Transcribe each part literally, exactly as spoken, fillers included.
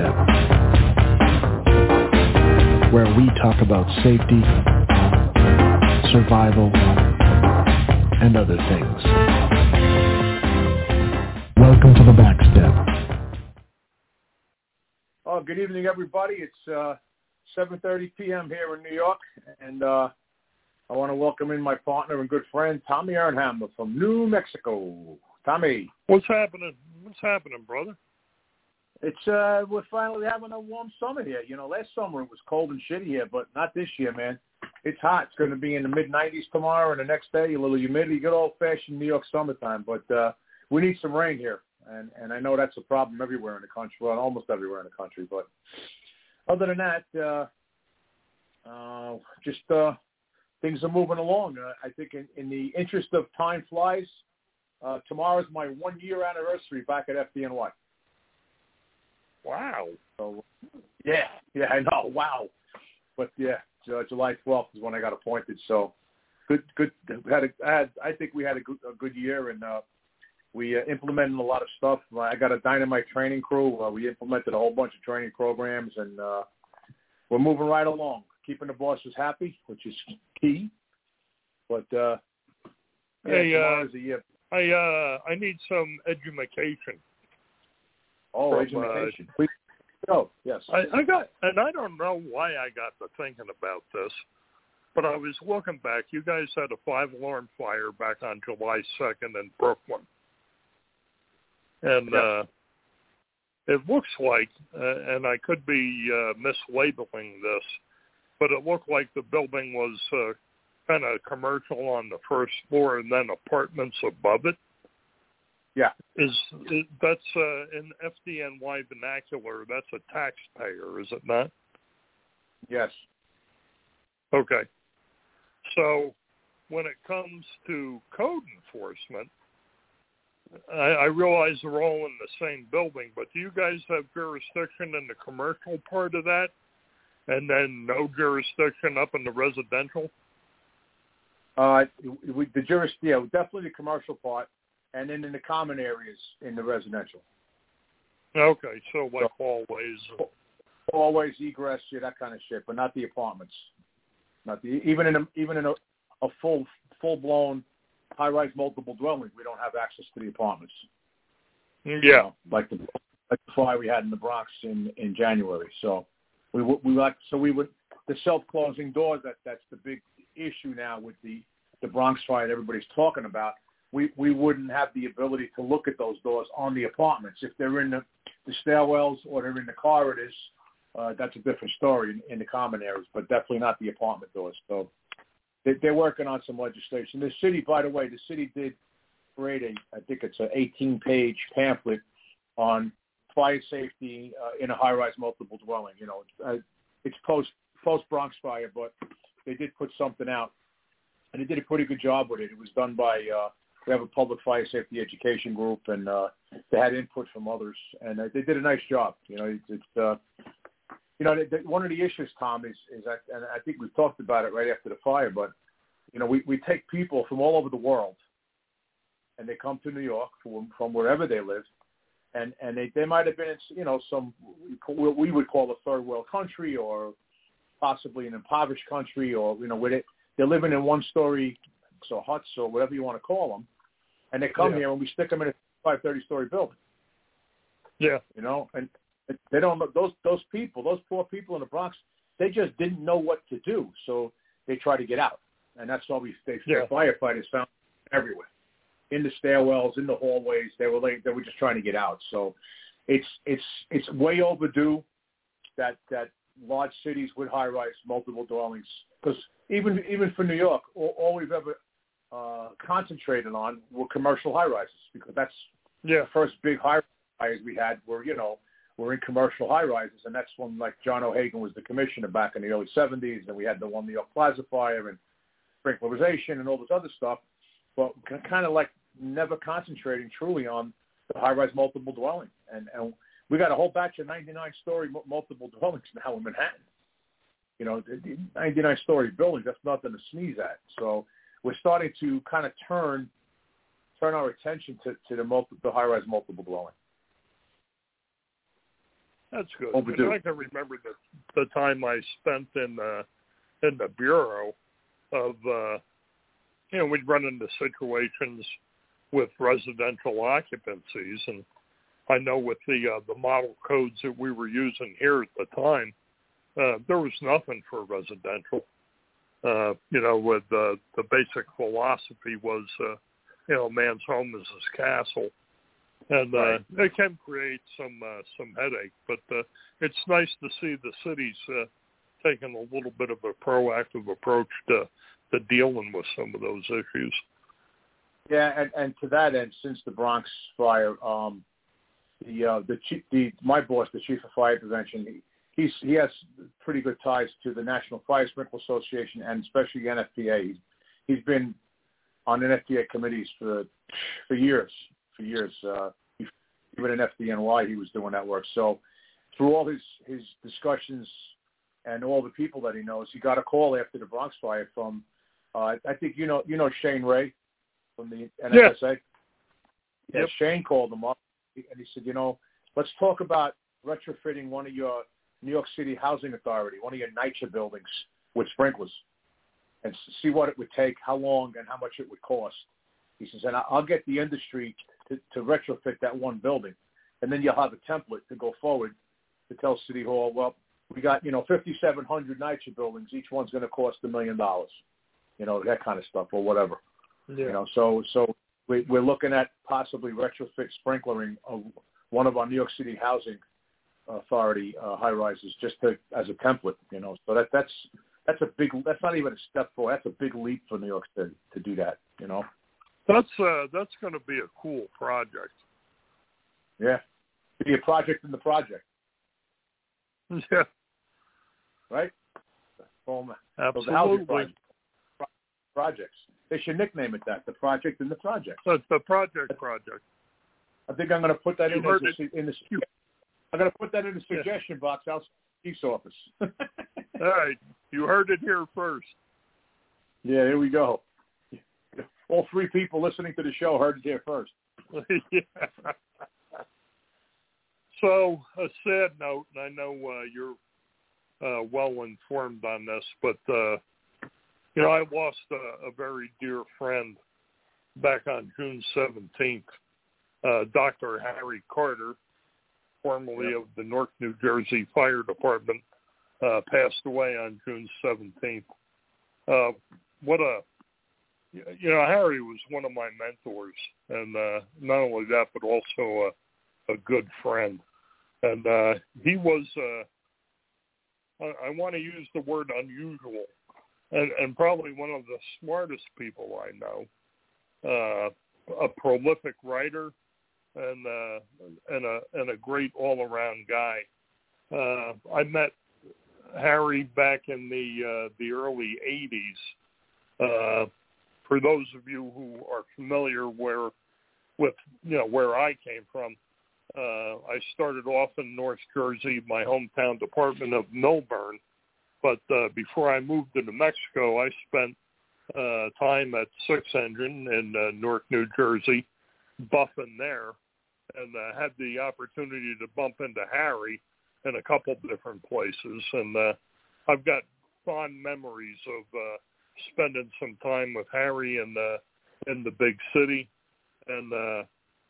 Step, where we talk about safety, survival, and other things. Welcome to the Back Step. Oh, good evening, everybody. It's uh, seven thirty p.m. here in New York, and uh, I want to welcome in my partner and good friend, Tommy Ernhammer from New Mexico. Tommy. What's happening? What's happening, brother? It's uh, we're finally having a warm summer here. You know, last summer it was cold and shitty here, but not this year, man. It's hot. It's going to be in the mid nineties tomorrow, and the next day a little humidity. Good old-fashioned New York summertime, but uh, we need some rain here, and and I know that's a problem everywhere in the country, well, almost everywhere in the country. But other than that, uh, uh, just uh, things are moving along. Uh, I think in, in the interest of time flies, uh, tomorrow's my one-year anniversary back at F D N Y. Wow. So, yeah, yeah, I know. Wow. But yeah, uh, July twelfth is when I got appointed. So good, good. Had a, I had, I think we had a good, a good year, and uh, we uh, implemented a lot of stuff. I got a dynamite training crew. Uh, we implemented a whole bunch of training programs, and uh, we're moving right along, keeping the bosses happy, which is key. But uh, yeah, hey, tomorrow's uh, a year. I uh, I need some education. Oh, from, education. Uh, Please go. Yes. I, I got, and I don't know why I got to thinking about this, but I was looking back. You guys had a five-alarm fire back on July second in Brooklyn. And yes. uh, it looks like, uh, and I could be uh, mislabeling this, but it looked like the building was uh, kind of commercial on the first floor and then apartments above it. Yeah. Is, is that's uh, in F D N Y vernacular? That's a taxpayer, is it not? Yes. Okay. So when it comes to code enforcement, I, I realize they're all in the same building, but do you guys have jurisdiction in the commercial part of that, and then no jurisdiction up in the residential? Uh, we, the juris, yeah, definitely the commercial part. And then in the common areas in the residential. Okay, so like so, hallways. Hallways, egress, yeah, that kind of shit, but not the apartments. Not the even in a, even in a, a full full blown high rise multiple dwelling, we don't have access to the apartments. Yeah, you know, like the like the fire we had in the Bronx in, in January. So we we like so we would the self closing doors. That that's the big issue now with the the Bronx fire that everybody's talking about. We we wouldn't have the ability to look at those doors on the apartments. If they're in the, the stairwells or they're in the corridors, uh, that's a different story in, in the common areas, but definitely not the apartment doors. So they, they're working on some legislation. The city, by the way, the city did create a, I think it's an eighteen-page pamphlet on fire safety uh, in a high-rise multiple dwelling. You know, it's, uh, it's post post Bronx fire, but they did put something out, and they did a pretty good job with it. It was done by uh, we have a public fire safety education group, and uh, they had input from others, and uh, they did a nice job. You know, it's, it's uh, you know, the, the, one of the issues, Tom, is, is that, and I think we've talked about it right after the fire, but, you know, we, we take people from all over the world, and they come to New York from, from wherever they live, and, and they, they might have been in, you know, some, what we would call a third world country or possibly an impoverished country, or, you know, where they, they're living in one-story so huts or whatever you want to call them, and they come yeah. here and we stick them in a five thirty-story building. Yeah. You know, and they don't know, those those people, those poor people in the Bronx, they just didn't know what to do, so they try to get out. And that's why we they, yeah. firefighters found everywhere. In the stairwells, in the hallways, they were like, they were just trying to get out. So it's it's it's way overdue that that large cities with high-rise multiple dwellings, because even even for New York, all, all we've ever uh, concentrated on were commercial high-rises, because that's yeah. the first big high-rise we had were, you know, were in commercial high-rises, and that's when, like, John O'Hagan was the commissioner back in the early seventies, and we had the one New York Plaza fire and sprinklerization and all this other stuff, but kind of like never concentrating truly on the high-rise multiple dwelling. And, and we got a whole batch of ninety-nine story multiple dwellings now in Manhattan. You know, ninety-nine story buildings, that's nothing to sneeze at. So we're starting to kind of turn turn our attention to, to the, multi, the high-rise multiple dwelling. That's good. Overdue. And I can remember the the time I spent in uh, in the bureau of uh, you know, we'd run into situations with residential occupancies, and I know with the uh, the model codes that we were using here at the time, uh, there was nothing for residential. Uh, you know, with uh, the basic philosophy was, uh, you know, man's home is his castle, and uh, right. it can create some uh, some headache. But uh, it's nice to see the cities uh, taking a little bit of a proactive approach to to dealing with some of those issues. Yeah, and, and to that end, since the Bronx fire, um, the uh, the chief, the my boss, the chief of fire prevention, he, he's he has pretty good ties to the National Fire Sprinkler Association and especially N F P A. He's, he's been on N F P A committees for for years, for years. Uh, even in F D N Y, he was doing that work. So through all his his discussions and all the people that he knows, he got a call after the Bronx fire from uh, I think you know you know Shane Ray from the N F S A. Yeah. Yeah, Yep. Shane called him up and he said, you know, let's talk about retrofitting one of your New York City Housing Authority, one of your NYCHA buildings with sprinklers, and see what it would take, how long, and how much it would cost. He says, and I'll get the industry to, to retrofit that one building, and then you'll have a template to go forward to tell City Hall, well, we got, you know, fifty-seven hundred NYCHA buildings. Each one's going to cost a million dollars, you know, that kind of stuff or whatever. Yeah. You know, so so we, we're looking at possibly retrofit sprinklering of one of our New York City Housing Authority uh, high rises just to, as a template. You know, so that that's that's a big. That's not even a step forward. That's a big leap for New York City to do that. You know, that's uh, that's going to be a cool project. Yeah, be a project in the project. Yeah. Right. Home, Absolutely. The housing project, projects. They should nickname it that, the project in the project. So it's the project project. I think I'm going to put that you in, heard as a, it. in the. I'm going to put that in the suggestion yeah. box outside the chief's office. All right, you heard it here first. Yeah, here we go. All three people listening to the show heard it here first. Yeah. So a sad note, and I know uh, you're uh, well informed on this, but uh, you know, I lost a, a very dear friend back on June seventeenth. Uh, Doctor Harry Carter, formerly yep. of the Newark, New Jersey Fire Department, uh, passed away on June seventeenth. Uh, what a, you know, Harry was one of my mentors, and uh, not only that, but also a, a good friend. And uh, he was, uh, I, I want to use the word unusual, and, and probably one of the smartest people I know, uh, a prolific writer, and uh, and a and a great all-around guy. Uh, I met Harry back in the uh, the early eighties. Uh, for those of you who are familiar where with you know where I came from, uh, I started off in North Jersey, my hometown department of Millburn. But uh, before I moved to New Mexico, I spent uh, time at Six Engine in uh, Newark, New Jersey, buffing there, and uh, had the opportunity to bump into Harry in a couple different places. And uh, I've got fond memories of uh, spending some time with Harry in the, in the big city. And uh,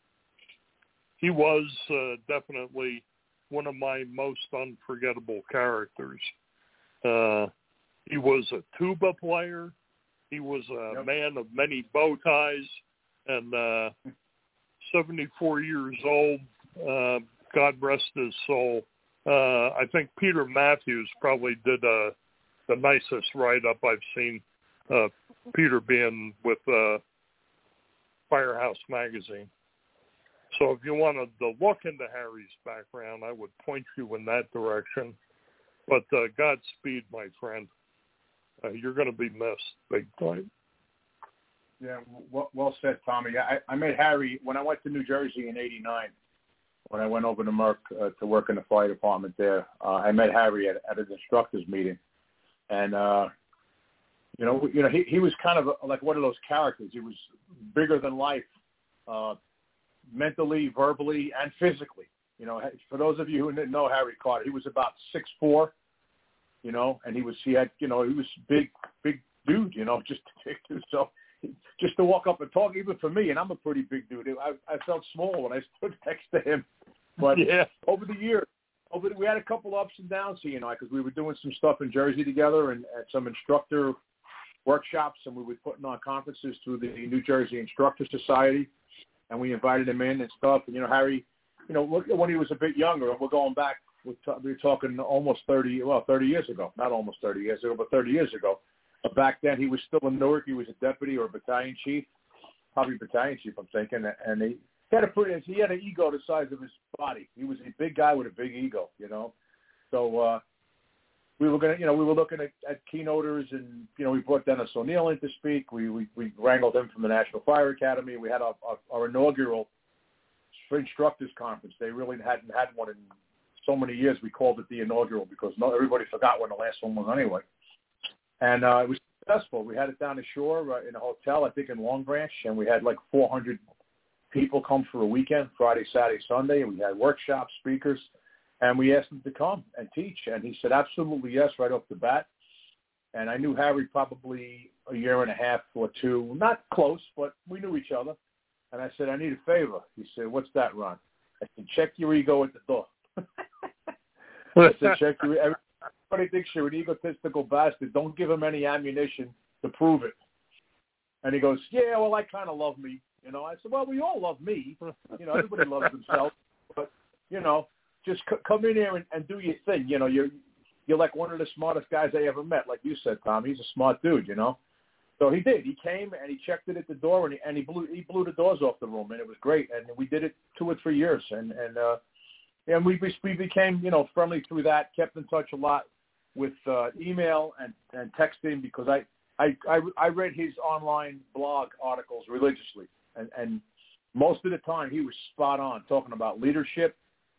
he was uh, definitely one of my most unforgettable characters. Uh, he was a tuba player. He was a yep. man of many bow ties, and uh, seventy-four years old. Uh, God rest his soul. Uh, I think Peter Matthews probably did uh, the nicest write-up I've seen. Uh, Peter being with uh, Firehouse Magazine. So if you wanted to look into Harry's background, I would point you in that direction. But uh, Godspeed, my friend. Uh, you're going to be missed big time. Yeah, well, well said, Tommy. I, I met Harry when I went to New Jersey in eighty-nine. When I went over to Merck uh, to work in the fire department there, uh, I met Harry at, at an instructors meeting, and uh, you know, you know, he, he was kind of a, like one of those characters. He was bigger than life, uh, mentally, verbally, and physically. You know, for those of you who didn't know Harry Carter, he was about six foot four, you know, and he was, he had, you know, he was big, big dude, you know, just, so just to walk up and talk, even for me, and I'm a pretty big dude, I, I felt small when I stood next to him. But yeah. over the years, over the, we had a couple ups and downs, you know, because we were doing some stuff in Jersey together and at some instructor workshops, and we were putting on conferences through the New Jersey Instructor Society, and we invited him in and stuff. And, you know, Harry, you know, when he was a bit younger, and we're going back, we're, t- we're talking almost thirty, well, thirty years ago, not almost thirty years ago, but thirty years ago. But back then, he was still in Newark. He was a deputy or a battalion chief, probably battalion chief, I'm thinking. And he had a pretty, he had an ego the size of his body. He was a big guy with a big ego, you know. So uh, we were gonna, you know, we were looking at, at keynoters, and you know, we brought Dennis O'Neill in to speak. We we, we wrangled him from the National Fire Academy. We had our, our, our inaugural instructors conference. They really hadn't had one in so many years. We called it the inaugural because no, everybody forgot when the last one was anyway. And uh, it was successful. We had it down the shore uh, in a hotel, I think in Long Branch, and we had like four hundred people come for a weekend, Friday, Saturday, Sunday, and we had workshops, speakers, and we asked him to come and teach. And he said, absolutely yes, right off the bat. And I knew Harry probably a year and a half or two, not close, but we knew each other. And I said, I need a favor. He said, what's that, Ron? I said, check your ego at the door. I said, check your ego. Everybody thinks you're an egotistical bastard. Don't give him any ammunition to prove it. And he goes, yeah, well, I kind of love me. You know, I said, well, we all love me. You know, everybody loves themselves. But, you know, just c- come in here and, and do your thing. You know, you're, you're like one of the smartest guys I ever met. Like you said, Tom, he's a smart dude, you know. So he did. He came and he checked it at the door, and he, and he blew he blew the doors off the room, and it was great. And we did it two or three years, and and uh, and we we became, you know, friendly through that. Kept in touch a lot with uh, email and, and texting, because I, I I I read his online blog articles religiously, and and most of the time he was spot on, talking about leadership,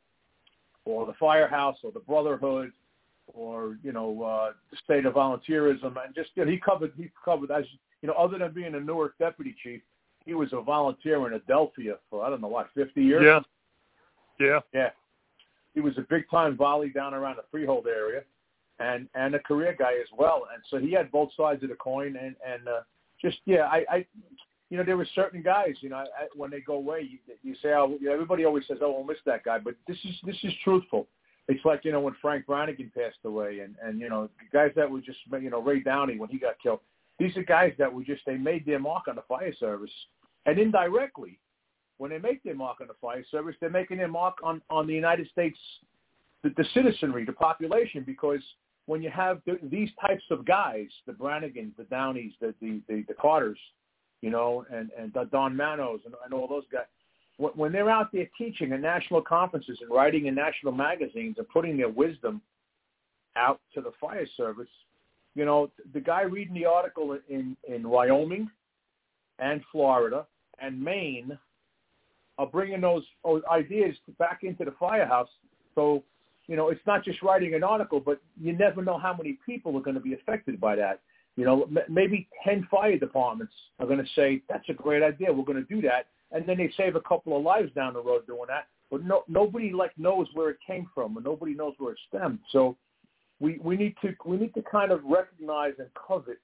or the firehouse, or the brotherhood, or, you know, uh, the state of volunteerism, and just, you know, he covered, he covered, as you know, other than being a Newark deputy chief, he was a volunteer in Adelphia for, I don't know what, fifty years? Yeah. Yeah. Yeah. He was a big time volley down around the Freehold area, and, and a career guy as well. And so he had both sides of the coin, and, and, uh, just, yeah, I, I, you know, there were certain guys, you know, I, when they go away, you, you say, oh, you know, everybody always says, oh, we'll miss that guy, but this is, this is truthful. It's like, you know, when Frank Brannigan passed away, and, and, you know, guys that were just, you know, Ray Downey when he got killed. These are guys that were just, they made their mark on the fire service. And indirectly, when they make their mark on the fire service, they're making their mark on, on the United States, the, the citizenry, the population, because when you have the, these types of guys, the Brannigans, the Downeys, the, the, the, the Carters, you know, and, and the Don Manos and, and all those guys, when they're out there teaching at national conferences and writing in national magazines and putting their wisdom out to the fire service, you know, the guy reading the article in, in Wyoming and Florida and Maine are bringing those, those ideas back into the firehouse. So, you know, it's not just writing an article, but you never know how many people are going to be affected by that. You know, m- maybe ten fire departments are going to say, that's a great idea, we're going to do that. And then they save a couple of lives down the road doing that. But no, nobody like knows where it came from, and nobody knows where it stemmed. So we, we need to we need to kind of recognize and covet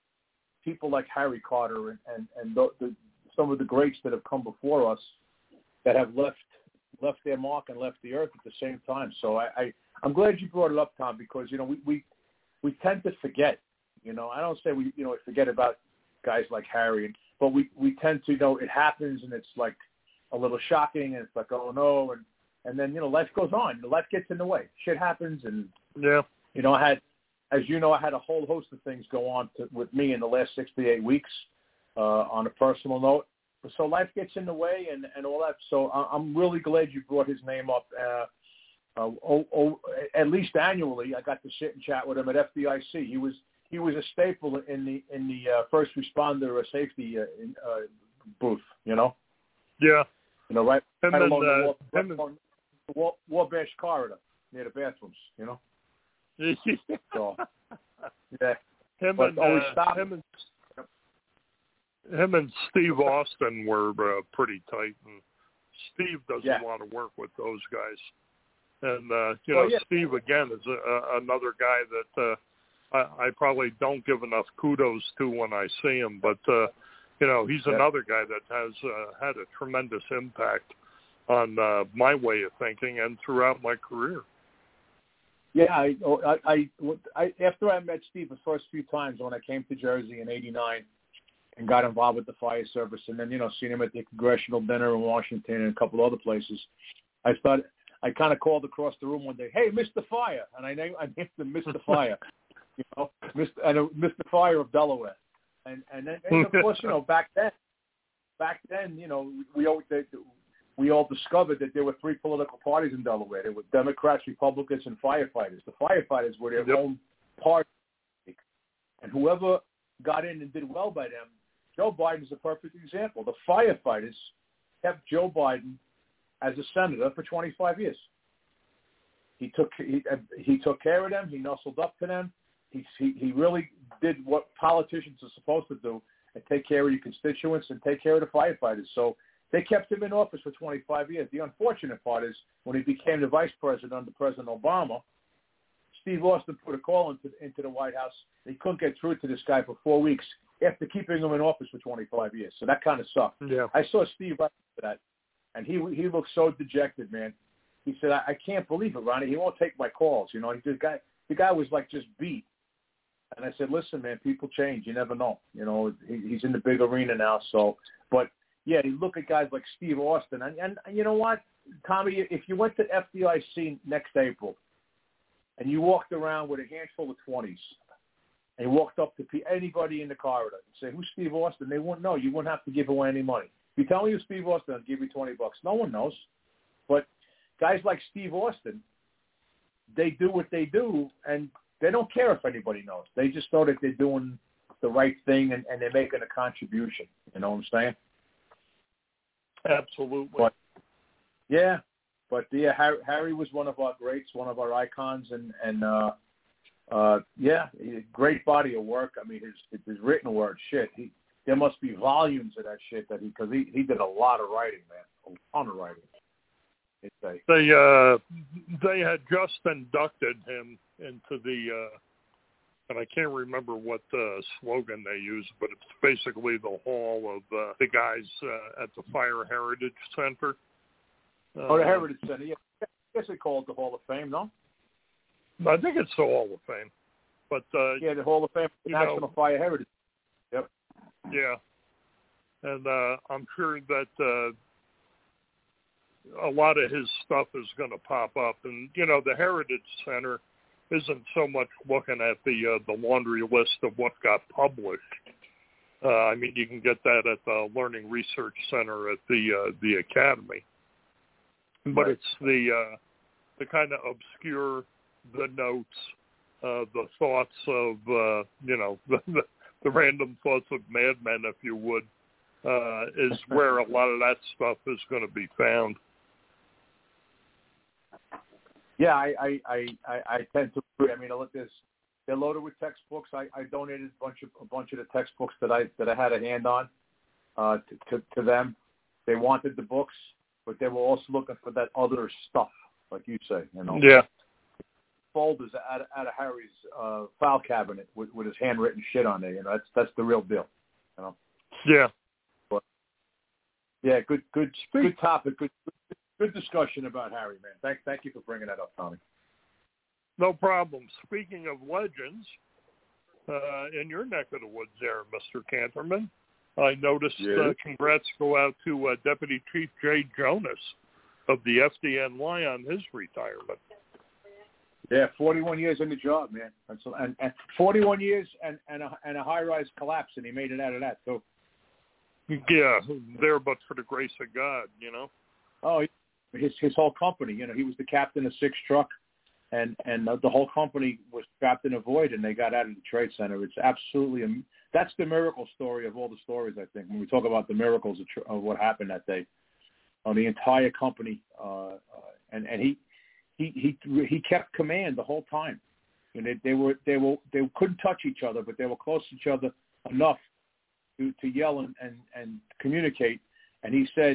people like Harry Carter and and, and the, the, some of the greats that have come before us that have left left their mark and left the earth at the same time. So I, I I'm glad you brought it up, Tom, because, you know, we, we we tend to forget. You know, I don't say we you know forget about guys like Harry, and but we, we tend to, you know, it happens and it's like a little shocking, and it's like, oh no, and and then, you know, life goes on. Life gets in the way. Shit happens, and yeah, you know, I had, as you know, I had a whole host of things go on to, with me in the last six to eight weeks uh, on a personal note. So life gets in the way, and, and all that. So I'm really glad you brought his name up. Uh, uh, oh, oh, at least annually, I got to sit and chat with him at F D I C. He was. He was a staple in the in the uh, first responder safety uh, in, uh, booth, you know. Yeah. You know, right, him right and, along uh, the, war, him right along the war, Wabash corridor near the bathrooms, you know. And, so, yeah. Him but and, always uh, stop. him and him and Steve Austin were uh, pretty tight, and Steve doesn't yeah. want to work with those guys. And, uh, you well, know, yeah. Steve, again, is a, a, another guy that uh, I, I probably don't give enough kudos to when I see him. But, uh, you know, he's yeah. another guy that has uh, had a tremendous impact on uh, my way of thinking and throughout my career. Yeah, I, I, I, I, after I met Steve the first few times when I came to Jersey in eighty-nine and got involved with the fire service, and then, you know, seen him at the congressional dinner in Washington and a couple other places, I started, I kind of called across the room one day, "Hey, Mister Fire," and I named, I named him Mister Fire, you know, Mister and uh, Mister Fire of Delaware, and and then and of course, you know, back then, back then, you know, we always they, we all discovered that there were three political parties in Delaware. There were Democrats, Republicans, and firefighters. The firefighters were their yep. own party, and whoever got in and did well by them, Joe Biden is a perfect example. The firefighters kept Joe Biden as a senator for twenty-five years. He took he, he took care of them. He nuzzled up to them. He, he he really did what politicians are supposed to do and take care of your constituents and take care of the firefighters. So they kept him in office for twenty-five years. The unfortunate part is when he became the vice president under President Obama, Steve Austin put a call into into the White House. They couldn't get through to this guy for four weeks after keeping him in office for twenty-five years. So that kind of sucked. Yeah. I saw Steve right after that. And he he looked so dejected, man. He said, I, I can't believe it, Ronnie. He won't take my calls. You know, the guy the guy was like just beat. And I said, listen, man, people change. You never know. You know, he, he's in the big arena now. So, but yeah, you look at guys like Steve Austin, and, and, and you know what, Tommy, if you went to F D I C next April, and you walked around with a handful of twenties, and you walked up to anybody in the corridor and say, "Who's Steve Austin?" They wouldn't know. You wouldn't have to give away any money. You tell me you're Steve Austin, I'll give you twenty bucks. No one knows. But guys like Steve Austin, they do what they do, and they don't care if anybody knows. They just know that they're doing the right thing, and, and they're making a contribution. You know what I'm saying? Absolutely. But, yeah. But, yeah, Harry, Harry was one of our greats, one of our icons, and, and uh, uh, yeah, great body of work. I mean, his, his written word, shit, he, there must be volumes of that shit that he, because he, he did a lot of writing, man, a ton of writing. A, they uh, they had just inducted him into the, uh, and I can't remember what uh, slogan they used, but it's basically the hall of uh, the guys uh, at the Fire Heritage Center. Uh, oh, the Heritage Center, yeah. I guess they call it the Hall of Fame, no? I think it's the Hall of Fame. But uh, yeah, the Hall of Fame, the National know, Fire Heritage. Yep. Yeah. And uh, I'm sure that uh, a lot of his stuff is going to pop up. And, you know, the Heritage Center isn't so much looking at the uh, the laundry list of what got published. Uh, I mean, you can get that at the Learning Research Center at the uh, the Academy. But right. It's the uh, the kind of obscure, the notes, uh, the thoughts of, uh, you know, the, the, the random thoughts of madmen, if you would, uh, is where a lot of that stuff is going to be found. Yeah, I, I, I, I, I tend to agree. I mean, look, this they're loaded with textbooks. I, I donated a bunch of a bunch of the textbooks that I that I had a hand on uh, to, to to them. They wanted the books, but they were also looking for that other stuff, like you say. You know, yeah. Folders out of, out of Harry's uh, file cabinet with, with his handwritten shit on there. You know, that's that's the real deal. You know. Yeah. But yeah, good good good topic. Good. Good discussion about Harry, man. Thank, thank you for bringing that up, Tommy. No problem. Speaking of legends, uh, in your neck of the woods there, Mister Canterman, I noticed yeah. uh, congrats go out to uh, Deputy Chief Jay Jonas of the F D N Y on his retirement. Yeah, forty-one years in the job, man. That's, and, and forty-one years and, and, a, and a high-rise collapse, and he made it out of that, too. Yeah, there but for the grace of God, you know. Oh, he, his his whole company, you know, he was the captain of six truck, and and the, the whole company was trapped in a void, and they got out of the Trade Center. It's absolutely a, that's the miracle story of all the stories. I think when we talk about the miracles of, of what happened that day, on the entire company, uh, uh, and and he he he he kept command the whole time, and they, they were they were they couldn't touch each other, but they were close to each other enough to to yell and and, and communicate. And he said,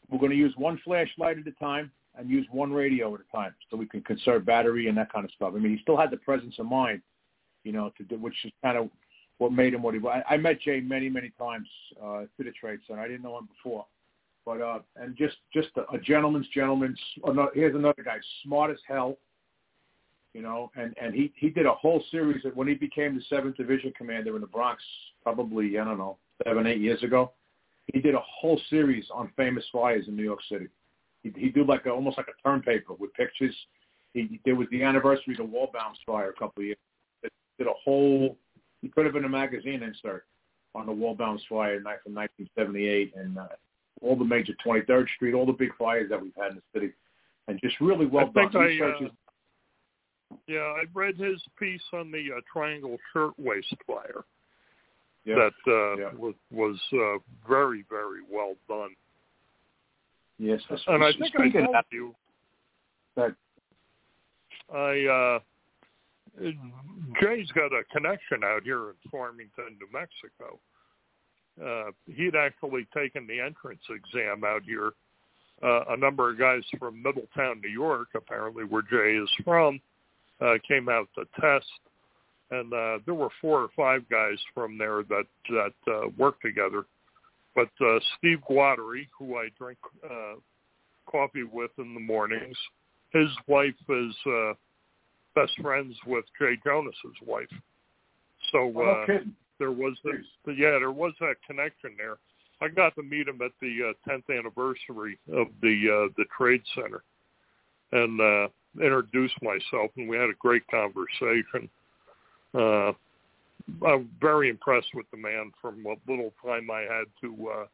we're going to use one flashlight at a time and use one radio at a time so we can conserve battery and that kind of stuff. I mean, he still had the presence of mind, you know, to do, which is kind of what made him what he was. I, I met Jay many, many times uh, to the Trade Center. I didn't know him before. But, uh, and just, just a, a gentleman's gentleman. Oh, no, here's another guy, smart as hell, you know, and, and he, he did a whole series of, when he became the seventh Division commander in the Bronx, probably, I don't know, seven, eight years ago. He did a whole series on famous fires in New York City. He, he did like a, almost like a term paper with pictures. He, there was the anniversary of the Wallbounds fire a couple of years. He did a whole, he could have been a magazine insert on the Wallbounds fire from nineteen seventy-eight and uh, all the major twenty-third Street, all the big fires that we've had in the city. And just really well I done. Think I, uh, yeah, I read his piece on the uh, Triangle Shirtwaist fire. Yeah. That uh, yeah. was, was uh, very, very well done. Yes, and I think I told that, you. That, I uh, Jay's got a connection out here in Farmington, New Mexico. Uh, he'd actually taken the entrance exam out here. Uh, a number of guys from Middletown, New York, apparently where Jay is from, uh, came out to test. And uh, there were four or five guys from there that, that uh, worked together. But uh, Steve Guattari, who I drink uh, coffee with in the mornings, his wife is uh, best friends with Jay Jonas's wife. So uh, oh, there was, a, yeah, there was that connection there. I got to meet him at the uh, tenth anniversary of the uh, the Trade Center, and uh, introduced myself, and we had a great conversation. Uh, I'm very impressed with the man from what little time I had to uh,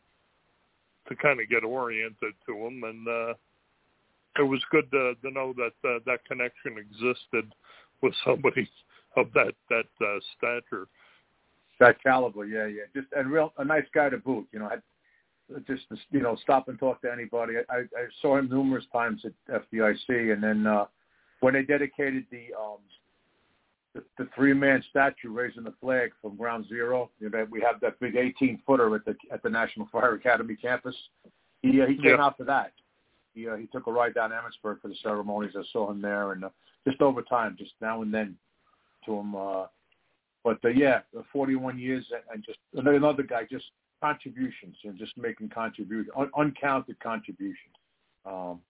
to kind of get oriented to him, and uh, it was good to, to know that uh, that connection existed with somebody of that that uh, stature. That caliber, yeah, yeah, just and real a nice guy to boot. You know, I just you know stop and talk to anybody. I, I saw him numerous times at F D I C, and then uh, when they dedicated the um, the, the three-man statue raising the flag from Ground Zero, you know, we have that big eighteen-footer at the at the National Fire Academy campus. He uh, he came yeah. out for that. He uh, he took a ride down Emmitsburg for the ceremonies. I saw him there, and uh, just over time, just now and then, to him. Uh, but uh, yeah, forty-one years, and, and just another guy, just contributions and just making contributions, un- uncounted contributions. Um,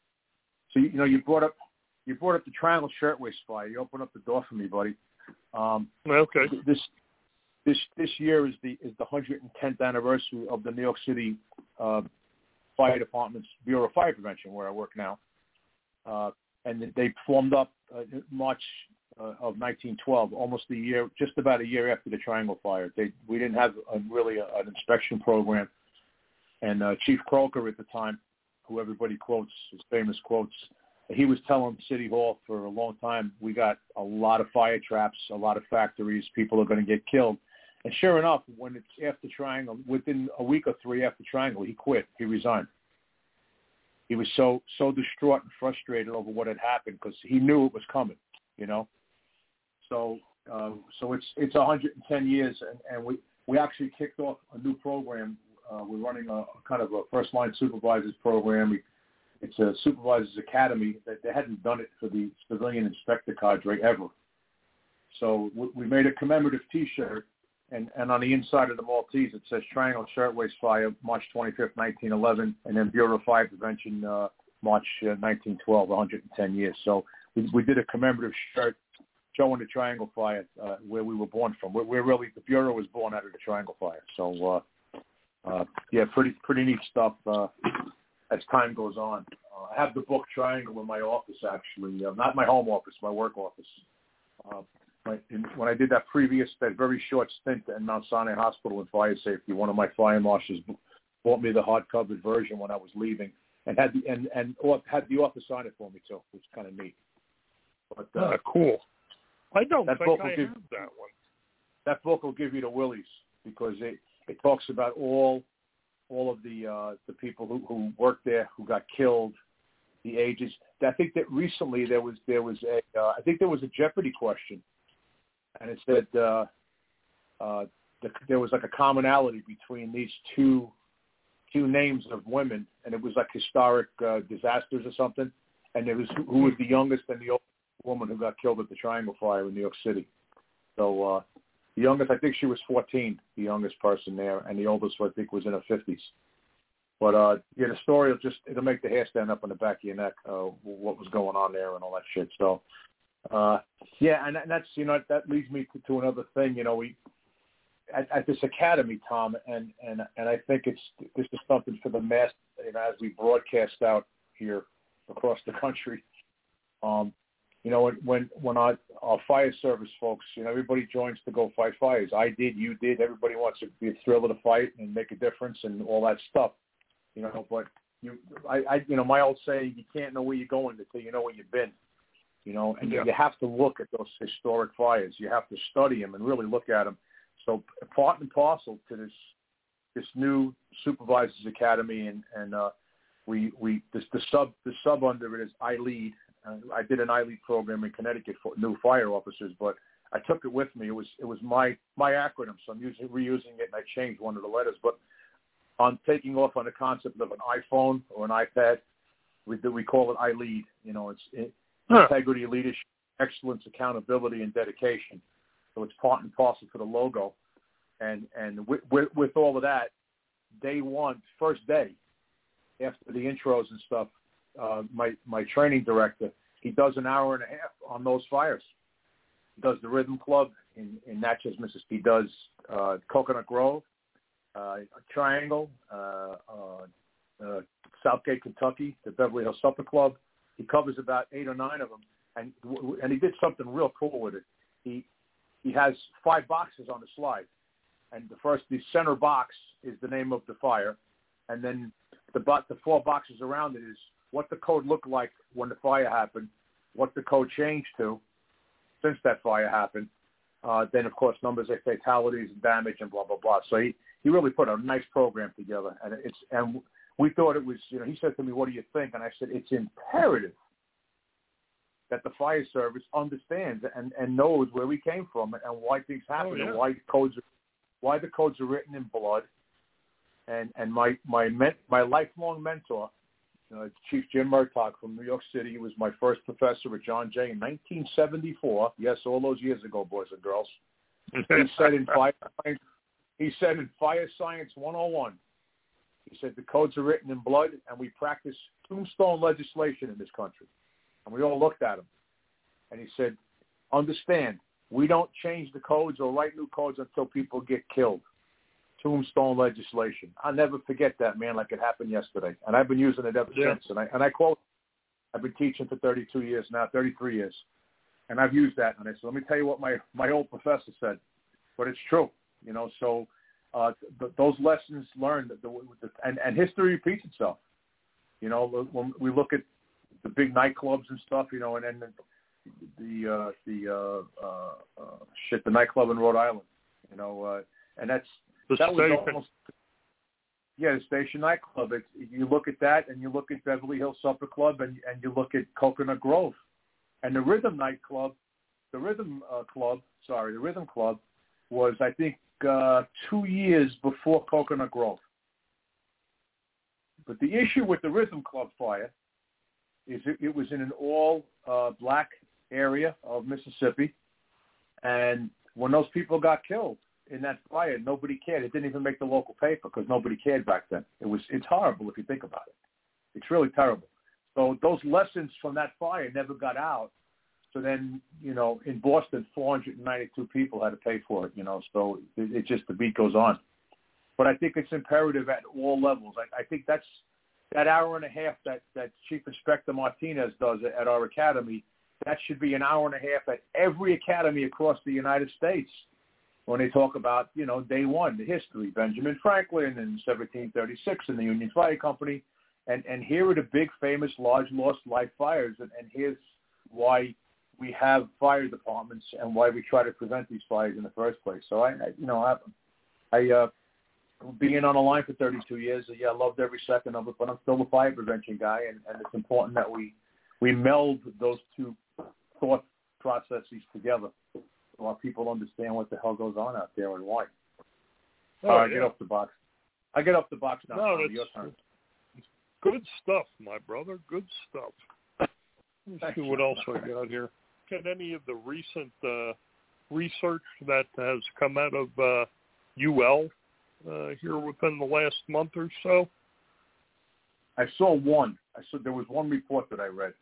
so you, you know, you brought up. You brought up the Triangle Shirtwaist fire. You opened up the door for me, buddy. Um, okay. This this this year is the is the one hundred tenth anniversary of the New York City uh, Fire Department's Bureau of Fire Prevention, where I work now, uh, and they formed up uh, March uh, of nineteen twelve, almost a year, just about a year after the Triangle fire. They we didn't have a, really a, an inspection program, and uh, Chief Croker at the time, who everybody quotes his famous quotes. He was telling City Hall for a long time, we got a lot of fire traps, a lot of factories, people are going to get killed. And sure enough, when it's after Triangle, within a week or three after Triangle, he quit. He resigned. He was so so distraught and frustrated over what had happened because he knew it was coming, you know. So uh, so it's it's one hundred ten years, and, and we, we actually kicked off a new program. Uh, we're running a, a kind of a first-line supervisors program. We, It's a supervisor's academy that they hadn't done it for the civilian inspector cadre ever. So we made a commemorative T-shirt, and, and on the inside of the Maltese it says Triangle Shirtwaist Fire, March twenty-fifth, nineteen eleven, and then Bureau of Fire Prevention, uh, March uh, nineteen twelve, one hundred ten years. So we, we did a commemorative shirt showing the Triangle Fire, uh, where we were born from. We're, we're really, the Bureau was born out of the Triangle Fire. So, uh, uh, yeah, pretty pretty neat stuff. Uh, as time goes on. Uh, I have the book Triangle in my office, actually. Uh, not my home office, my work office. Uh, my, in, when I did that previous, that very short stint at Mount Sinai Hospital in fire safety, one of my fire marshals bought me the hard-covered version when I was leaving, and had the and, and had the author sign it for me, too, which is kind of neat. But, uh, ah, cool. I don't that think book I will give, have that one. That book will give you the willies, because it, it talks about all all of the uh, the people who, who worked there, who got killed, the ages. I think that recently there was there was a uh, I think there was a Jeopardy question, and it said uh, uh, the, there was like a commonality between these two few names of women, and it was like historic uh, disasters or something. And it was who, who was the youngest and the oldest woman who got killed at the Triangle Fire in New York City. So uh, the youngest, I think she was fourteen, the youngest person there, and the oldest, I think, was in her fifties. But uh, yeah, the story will just it'll make the hair stand up on the back of your neck. Uh, what was going on there and all that shit. So uh, yeah, and, and that's you know that leads me to, to another thing. You know, we at, at this academy, Tom, and and and I think it's this is something for the mass. You know, as we broadcast out here across the country. Um, you know, when when, when our, our fire service folks, you know, everybody joins to go fight fires. I did, you did. Everybody wants to be thrilled to fight and make a difference and all that stuff. You know, but you, I, I, you know, my old saying, you can't know where you're going until you know where you've been. You know, and yeah. you have to look at those historic fires. You have to study them and really look at them. So part and parcel to this this new Supervisors Academy, and and uh, we we this, the sub the sub under it is I lead. Uh, I did an I lead program in Connecticut for new fire officers, but I took it with me. It was it was my my acronym, so I'm using reusing it, and I changed one of the letters. But I'm taking off on the concept of an iPhone or an iPad. We we call it I lead. You know, it's it, huh. integrity, leadership, excellence, accountability, and dedication. So it's part and parcel to the logo. And and with, with, with all of that, day one, first day, after the intros and stuff, uh, my, my training director, he does an hour and a half on those fires. He does the Rhythm Club in, in Natchez, Mississippi. He does uh, Coconut Grove, uh, Triangle, uh, uh, uh, Southgate, Kentucky, the Beverly Hills Supper Club. He covers about eight or nine of them. And and he did something real cool with it. He he has five boxes on the slide. And the first, the center box is the name of the fire. And then the the four boxes around it is what the code looked like when the fire happened, what the code changed to since that fire happened. Uh, then, of course, numbers of fatalities and damage and blah, blah, blah. So he, he really put a nice program together. And it's and we thought it was, you know, he said to me, what do you think? And I said, it's imperative that the fire service understands and, and knows where we came from and why things happen, oh, yeah. and why codes are, why the codes are written in blood. And and my my men, my lifelong mentor, uh, Chief Jim Murtaugh from New York City, he was my first professor at John Jay in nineteen seventy-four. Yes, all those years ago, boys and girls. He said in fire, he said in Fire Science one oh one, he said the codes are written in blood, and we practice tombstone legislation in this country. And we all looked at him, and he said, understand, we don't change the codes or write new codes until people get killed. Tombstone legislation. I'll never forget that, man, like it happened yesterday. And I've been using it ever yeah. since. And I and I quote, I've been teaching for thirty-two years now, thirty-three years. And I've used that. And I said, let me tell you what my, my old professor said. But it's true, you know. So uh, th- those lessons learned, the, the, and, and history repeats itself. You know, when we look at the big nightclubs and stuff, you know, and then the, the, uh, the uh, uh, uh, shit, the nightclub in Rhode Island, you know, uh, and that's, The that station. was almost, yeah, the Station nightclub. It, you look at that, and you look at Beverly Hills Supper Club, and and you look at Coconut Grove, and the Rhythm nightclub, the Rhythm uh, Club, sorry, the Rhythm Club was I think uh, two years before Coconut Grove. But the issue with the Rhythm Club fire is it, it was in an all uh, black area of Mississippi, and when those people got killed in that fire, nobody cared. It didn't even make the local paper because nobody cared back then. It was it's horrible if you think about it. It's really terrible. So those lessons from that fire never got out. So then, you know, in Boston, four hundred ninety-two people had to pay for it, you know, so it, it just, the beat goes on. But I think it's imperative at all levels. I, I think that's that hour and a half that, that Chief Inspector Martinez does at our academy, that should be an hour and a half at every academy across the United States. When they talk about, you know, day one, the history, Benjamin Franklin in seventeen thirty-six in the Union Fire Company. And, and here are the big, famous, large, lost life fires. And, and here's why we have fire departments and why we try to prevent these fires in the first place. So, I, I you know, I, I uh, being on the line for thirty-two years, yeah, I loved every second of it, but I'm still a fire prevention guy. And, and it's important that we, we meld those two thought processes together. So our people understand what the hell goes on out there and why. Oh, All right, yeah. get off the box. I get off the box now. No, Tom. that's Your turn. good stuff, my brother. Good stuff. Let's Thank see you. what else I got here. Got any of the recent uh, research that has come out of uh, U L uh, here within the last month or so? I saw one. I saw there was one report that I read.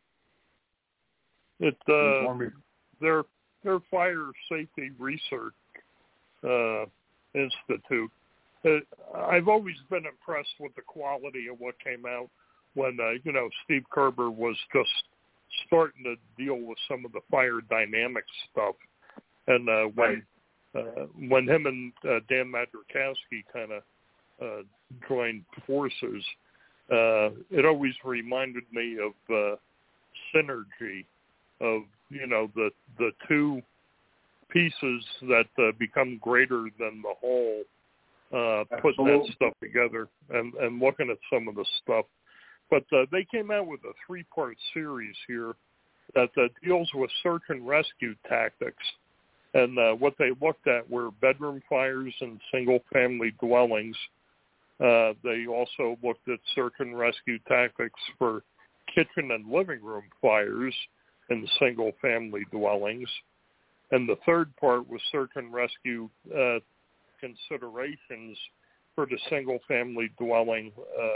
It There was uh, one re- their their Fire Safety Research uh, Institute. Uh, I've always been impressed with the quality of what came out when uh, you know Steve Kerber was just starting to deal with some of the fire dynamics stuff, and uh, when uh, when him and uh, Dan Madrikowski kind of uh, joined forces, uh, it always reminded me of uh, synergy of you know the the two pieces that uh, become greater than the whole. Uh, putting that stuff together and, and looking at some of the stuff. But uh, they came out with a three-part series here that uh, deals with search and rescue tactics. And uh, what they looked at were bedroom fires in single-family dwellings. Uh, they also looked at search and rescue tactics for kitchen and living room fires in single-family dwellings. And the third part was search and rescue uh, considerations for the single-family dwelling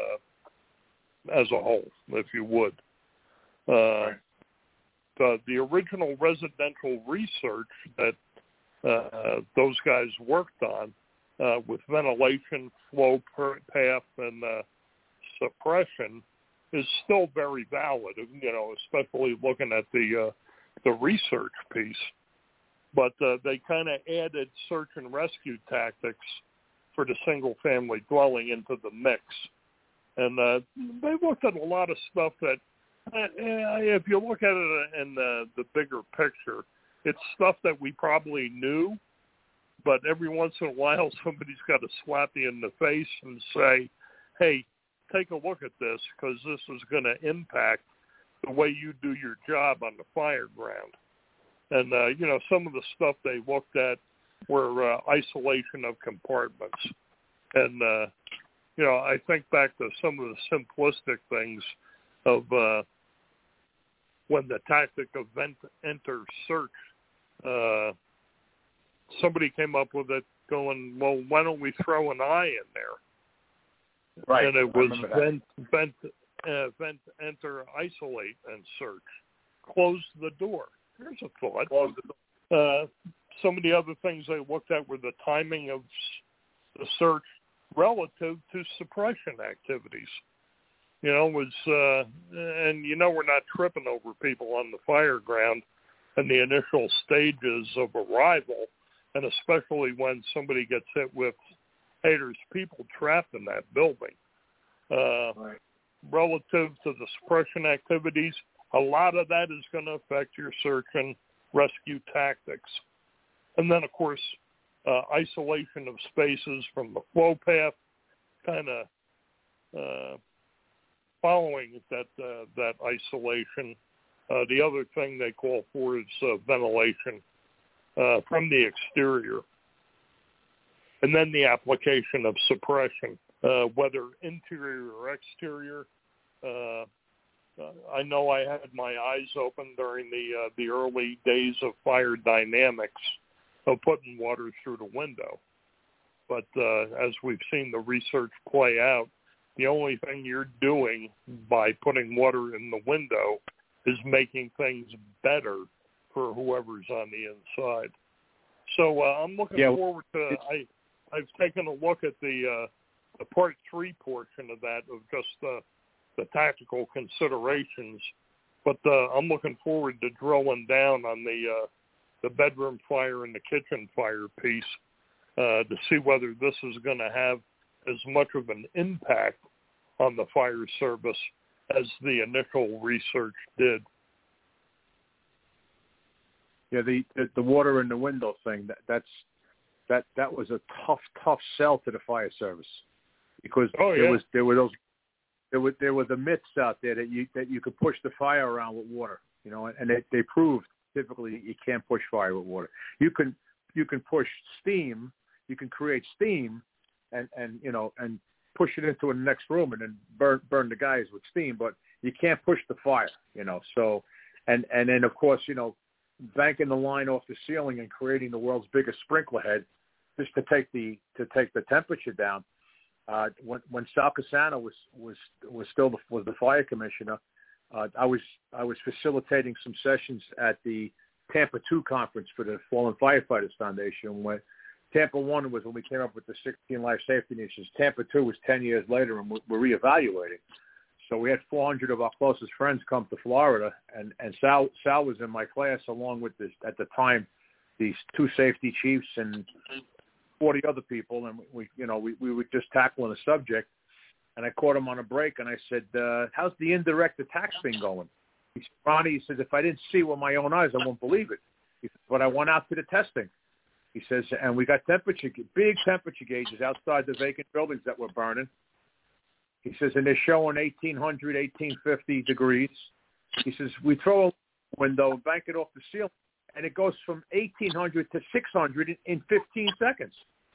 uh, as a whole, if you would. Uh, right. the, the original residential research that uh, those guys worked on uh, with ventilation, flow path, and uh, suppression is still very valid, you know, especially looking at the uh, the research piece. But uh, they kind of added search and rescue tactics for the single-family dwelling into the mix. And uh, they looked at a lot of stuff that, uh, if you look at it in the, the bigger picture, it's stuff that we probably knew, but every once in a while somebody's got to slap you in the face and say, hey, take a look at this because this is going to impact the way you do your job on the fire ground. And, uh, you know, some of the stuff they looked at were uh, isolation of compartments. And, uh, you know, I think back to some of the simplistic things of uh, when the tactic of vent, enter, search, uh, somebody came up with it going, well, why don't we throw an eye in there? Right. And it was vent, vent, uh, vent, enter, isolate, and search. Close the door. Here's a thought. Uh, some of the other things they looked at were the timing of the search relative to suppression activities. You know, was uh, and you know we're not tripping over people on the fire ground in the initial stages of arrival, and especially when somebody gets hit with, hey, there's people trapped in that building. Uh, right. Relative to the suppression activities, a lot of that is going to affect your search and rescue tactics. And then, of course, uh, isolation of spaces from the flow path, kind of uh, following that uh, that isolation. Uh, the other thing they call for is uh, ventilation uh, from the exterior. And then the application of suppression, uh, whether interior or exterior. Uh, Uh, I know I had my eyes open during the uh, the early days of fire dynamics of putting water through the window. But uh, as we've seen the research play out, the only thing you're doing by putting water in the window is making things better for whoever's on the inside. So uh, I'm looking yeah, forward to, I, I've taken a look at the, uh, the part three portion of that of just uh, the tactical considerations, but uh, I'm looking forward to drilling down on the uh, the bedroom fire and the kitchen fire piece uh, to see whether this is going to have as much of an impact on the fire service as the initial research did. Yeah, the, the the water in the window thing, that that's that that was a tough tough sell to the fire service because oh, there yeah. was there were those. There were there were the myths out there that you that you could push the fire around with water, you know, and they, they proved typically you can't push fire with water. You can you can push steam, you can create steam, and, and you know, and push it into the next room and then burn burn the guys with steam. But you can't push the fire, you know. So, and and then of course, you know, banking the line off the ceiling and creating the world's biggest sprinkler head just to take the to take the temperature down. Uh, when when Sal Casano was was was still the, was the fire commissioner, uh, I was I was facilitating some sessions at the Tampa two conference for the Fallen Firefighters Foundation. When Tampa one was when we came up with the sixteen life safety initiatives. Tampa two was ten years later, and we're, we're reevaluating. So we had four hundred of our closest friends come to Florida, and and Sal Sal was in my class along with this at the time these two safety chiefs and forty other people, and we, you know, we, we were just tackling a subject, and I caught him on a break, and I said, uh, how's the indirect attacks thing going? He said, Ronnie, he says, if I didn't see with my own eyes, I won't believe it. He said, but I went out to the testing. He says, and we got temperature, big temperature gauges outside the vacant buildings that were burning. He says, and they're showing eighteen hundred, eighteen fifty degrees. He says, we throw a window and bank it off the ceiling, and it goes from eighteen hundred to six hundred in, in fifteen seconds.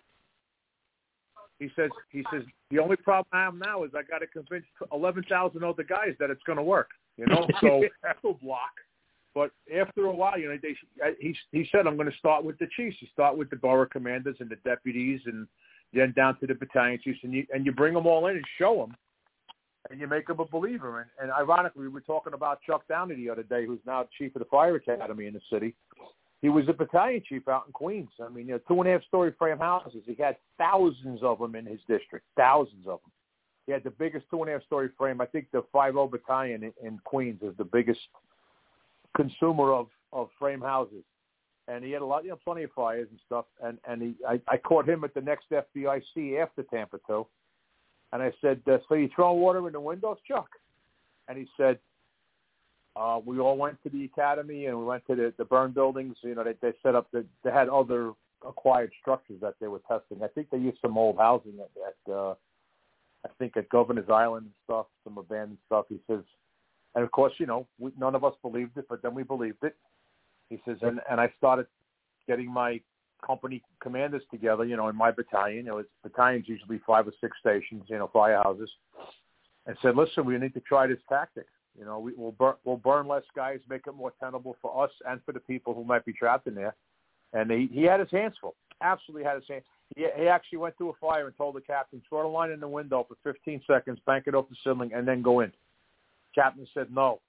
He says, he says, the only problem I have now is I got to convince eleven thousand other guys that it's going to work, you know, so that's a block. But after a while, you know, they, he, he said, I'm going to start with the chiefs. You start with the borough commanders and the deputies and then down to the battalion chiefs, and you, and you bring them all in and show them, and you make them a believer. And, and ironically, we were talking about Chuck Downey the other day, who's now chief of the fire academy in the city. He was a battalion chief out in Queens. I mean, you know, two and a half story frame houses. He had thousands of them in his district, thousands of them. He had the biggest two and a half story frame. I think the five oh battalion in, in Queens is the biggest consumer of, of frame houses. And he had a lot, you know, plenty of fires and stuff. And, and he, I, I caught him at the next F B I C after Tampa two. And I said, uh, so you throwing water in the windows, Chuck? And he said, Uh, we all went to the academy and we went to the, the burn buildings. You know, they, they set up, the, they had other acquired structures that they were testing. I think they used some old housing at, at uh, I think at Governor's Island and stuff, some abandoned stuff. He says, and of course, you know, we, none of us believed it, but then we believed it. He says, and, and I started getting my company commanders together, you know, in my battalion. You know, it's, battalion's usually five or six stations, you know, firehouses, and said, listen, we need to try this tactic. You know, we, we'll, burn, we'll burn less guys, make it more tenable for us and for the people who might be trapped in there. And he, he had his hands full, absolutely had his hands. He, he actually went to a fire and told the captain, throw the line in the window for fifteen seconds, bank it off the ceiling, and then go in. Captain said no.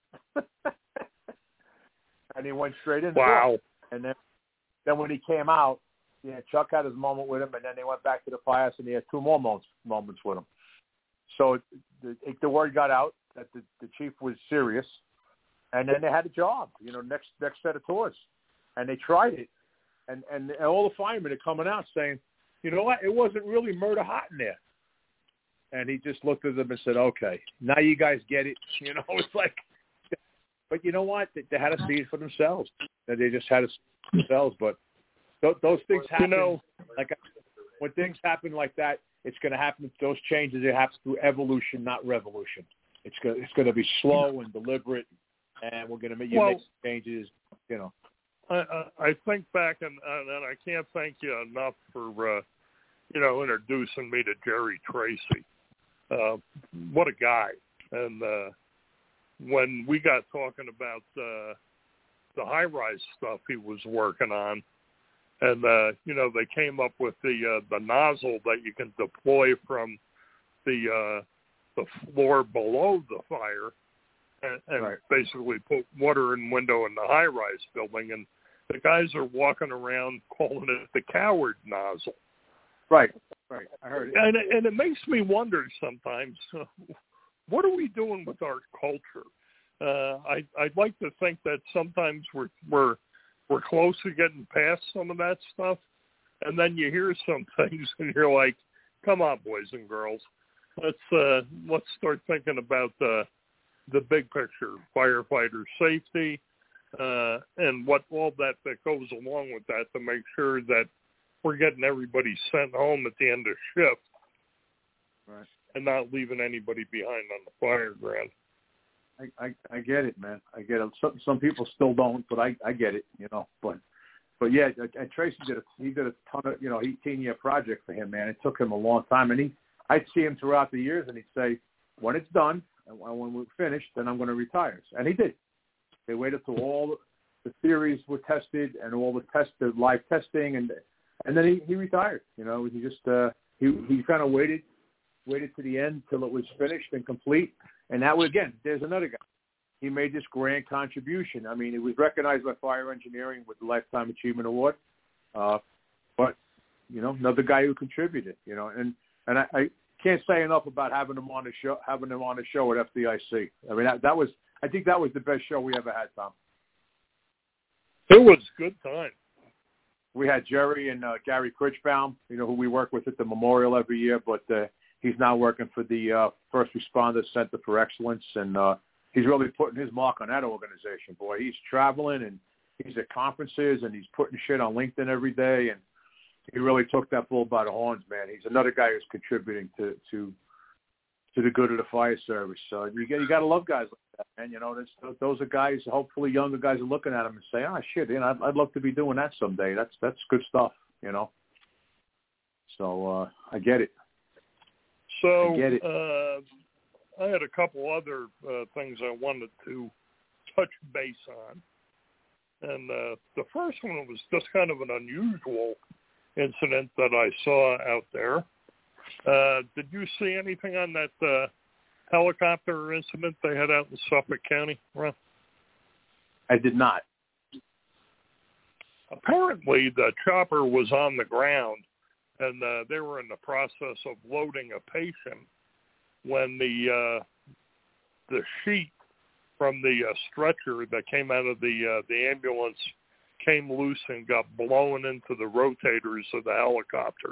And he went straight in. Wow. The and then, then when he came out, yeah, Chuck had his moment with him, and then they went back to the firehouse, and he had two more moments, moments with him. So the, the word got out that the, the chief was serious, and then they had a job, you know, next next set of tours, and they tried it, and, and, and all the firemen are coming out saying, you know what, it wasn't really murder hot in there. And he just looked at them and said, okay, now you guys get it. You know, it's like, but you know what, they, they had to see it for themselves. They just had to see it for themselves, but th- those things happen, you know, like when things happen like that, it's going to happen, those changes, it happens through evolution, not revolution. It's going it's going to be slow and deliberate, and we're going to make you well, make changes. You know, I, I, I think back, and, and I can't thank you enough for uh, you know introducing me to Jerry Tracy. Uh, what a guy! And uh, when we got talking about uh, the high-rise stuff he was working on, and uh, you know they came up with the uh, the nozzle that you can deploy from the uh, the floor below the fire, and, and right. basically put water in window in the high-rise building, and the guys are walking around calling it the coward nozzle. Right, right. I heard it. And, and it makes me wonder sometimes, uh, what are we doing with our culture? Uh, I, I'd like to think that sometimes we're we're we're close to getting past some of that stuff, and then you hear some things, and you're like, "Come on, boys and girls, let's uh, let's start thinking about the the big picture, firefighter safety, uh, and what all that that goes along with that to make sure that we're getting everybody sent home at the end of shift, right, and not leaving anybody behind on the fire ground." I, I, I get it, man. I get it. Some some people still don't, but I, I get it, you know. But but yeah, and Tracy did a, he did a ton of, you know, eighteen-year project for him, man. It took him a long time. And he, I'd see him throughout the years, and he'd say, when it's done, and when we're finished, then I'm going to retire. And he did. They waited till all the theories were tested and all the test, the live testing, and and then he, he retired. You know, he just, uh, he, he kind of waited, waited to the end till it was finished and complete. And that was, again, there's another guy. He made this grand contribution. I mean, it was recognized by Fire Engineering with the Lifetime Achievement Award. Uh, but, you know, another guy who contributed, you know, and, and I, I can't say enough about having him on the show, having him on the show at F D I C. I mean, that, that was, I think that was the best show we ever had, Tom. It was a good time. We had Jerry and uh, Gary Critchbaum, you know, who we work with at the memorial every year, but uh, he's now working for the uh, First Responders Center for Excellence, and uh, he's really putting his mark on that organization, boy. He's traveling, and he's at conferences, and he's putting shit on LinkedIn every day, and he really took that bull by the horns, man. He's another guy who's contributing to to, to the good of the fire service. So you got you got to love guys like that, man. You know, that's, those are guys. Hopefully, younger guys are looking at them and say, "Oh shit, you know, I'd, I'd love to be doing that someday." That's that's good stuff, you know. So uh, I get it. So I get it. Uh, I had a couple other uh, things I wanted to touch base on, and uh, the first one was just kind of an unusual incident that I saw out there. Uh, did you see anything on that uh, helicopter incident they had out in Suffolk County, Ron? I did not. Apparently, the chopper was on the ground, and uh, they were in the process of loading a patient when the uh, the sheet from the uh, stretcher that came out of the uh, the ambulance came loose and got blown into the rotators of the helicopter.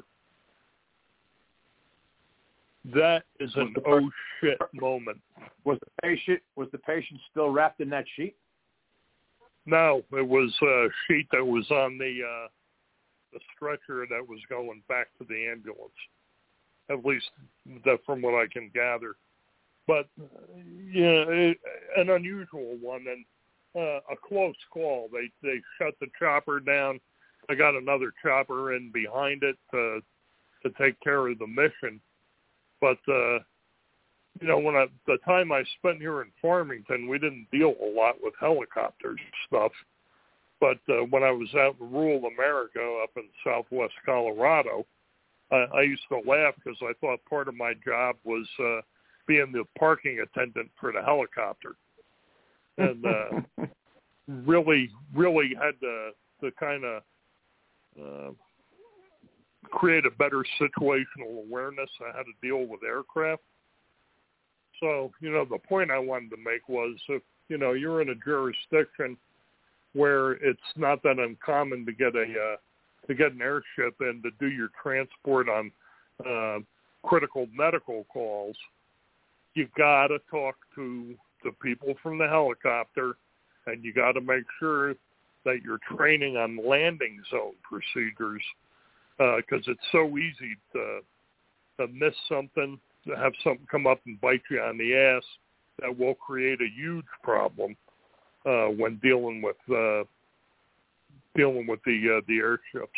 That is an oh shit moment. Was the patient was the patient still wrapped in that sheet? No, it was a sheet that was on the uh, the stretcher that was going back to the ambulance. At least that from what I can gather. But yeah, it, an unusual one and uh, a close call. They they shut the chopper down. They got another chopper in behind it to to take care of the mission. But uh, you know, when I, the time I spent here in Farmington, we didn't deal a lot with helicopter stuff. But uh, when I was out in rural America, up in Southwest Colorado, I, I used to laugh because I thought part of my job was uh, being the parking attendant for the helicopter, and uh, really, really had to, to kind of uh, create a better situational awareness on how to deal with aircraft. So, you know, the point I wanted to make was if, you know, you're in a jurisdiction where it's not that uncommon to get a uh, to get an airship and to do your transport on uh, critical medical calls, you got to talk to the people from the helicopter, and you got to make sure that you're training on landing zone procedures, because uh, it's so easy to, to miss something, to have something come up and bite you on the ass that will create a huge problem uh, when dealing with uh, dealing with the uh, the airships.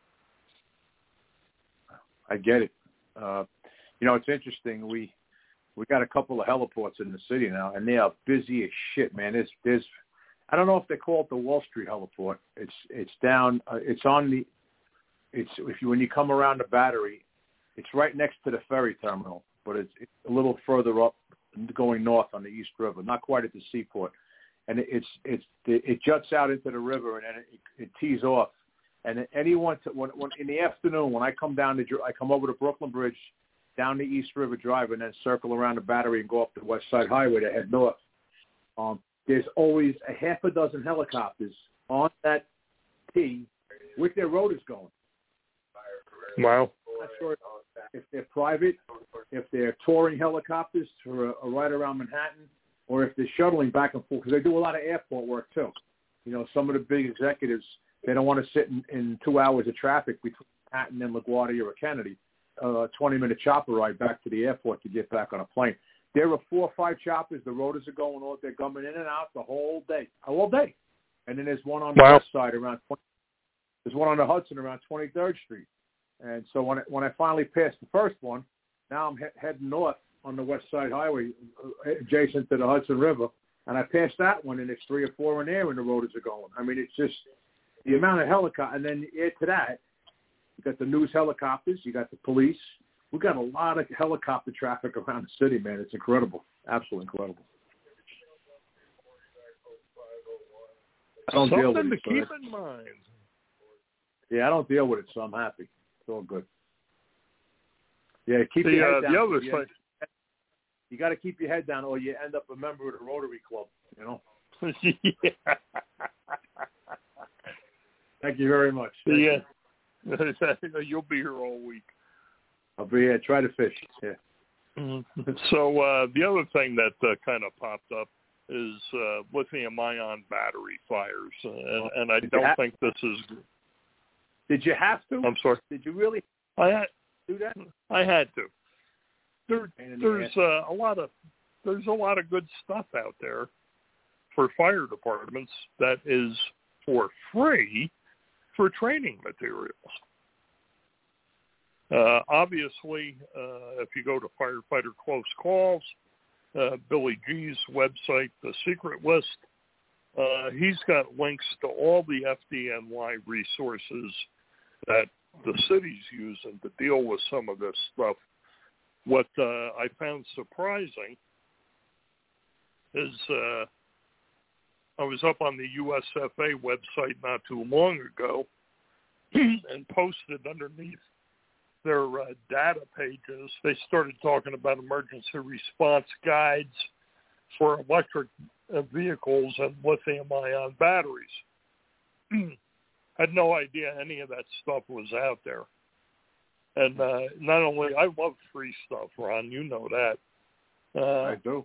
I get it. Uh, you know, it's interesting. We we got a couple of heliports in the city now, and they are busy as shit, man. There's there's I don't know if they call it the Wall Street heliport. It's it's down. Uh, it's on the. It's if you when you come around the Battery, it's right next to the ferry terminal, but it's, it's a little further up, going north on the East River, not quite at the seaport. And it's it's it juts out into the river, and then it, it tees off. And anyone to, when, when in the afternoon when I come down to I come over to Brooklyn Bridge, down the East River Drive, and then circle around the Battery and go up the West Side Highway to head north. Um, there's always a half a dozen helicopters on that tee with their rotors going. Wow. I'm not sure if they're private, if they're touring helicopters for a, a ride around Manhattan, or if they're shuttling back and forth, because they do a lot of airport work too. You know, some of the big executives, they don't want to sit in, in two hours of traffic between Manhattan and LaGuardia or Kennedy, a uh, twenty-minute chopper ride back to the airport to get back on a plane. There are four or five choppers. The rotors are going on. They're coming in and out the whole day, all day. And then there's one on the wow. west side around There's one on the Hudson around twenty-third Street. And so when I, when I finally passed the first one, now I'm he- heading north on the West Side Highway, adjacent to the Hudson River, and I passed that one, and it's three or four in there when the rotors are going. I mean, it's just the amount of helicopters. And then add to that, you got the news helicopters, you got the police. We got a lot of helicopter traffic around the city, man. It's incredible, absolutely incredible. I don't Something deal with to it, so keep in mind. Yeah, I don't deal with it, so I'm happy. It's all good. Yeah, keep the, your head uh, down. The other you, thing, you got to keep your head down, or you end up a member of the Rotary Club. You know. yeah. Thank you very much. Thank yeah, you. You'll be here all week. I'll be here. Try to fish. Yeah. Mm-hmm. So uh, the other thing that uh, kind of popped up is uh, lithium-ion battery fires, uh, and, and I don't ha- think this is. Did you have to? I'm sorry. Did you really I had do that? I had to. There, there's uh, a lot of there's a lot of good stuff out there for fire departments that is for free for training materials. Uh, obviously, uh, if you go to Firefighter Close Calls, uh, Billy G's website, The Secret List, uh, he's got links to all the F D N Y resources that the city's using to deal with some of this stuff. What uh, I found surprising is uh, I was up on the U S F A website not too long ago and posted underneath their uh, data pages. They started talking about emergency response guides for electric uh, vehicles and lithium-ion batteries. Had no idea any of that stuff was out there. And uh, not only, I love free stuff, Ron, you know that. Uh, I do.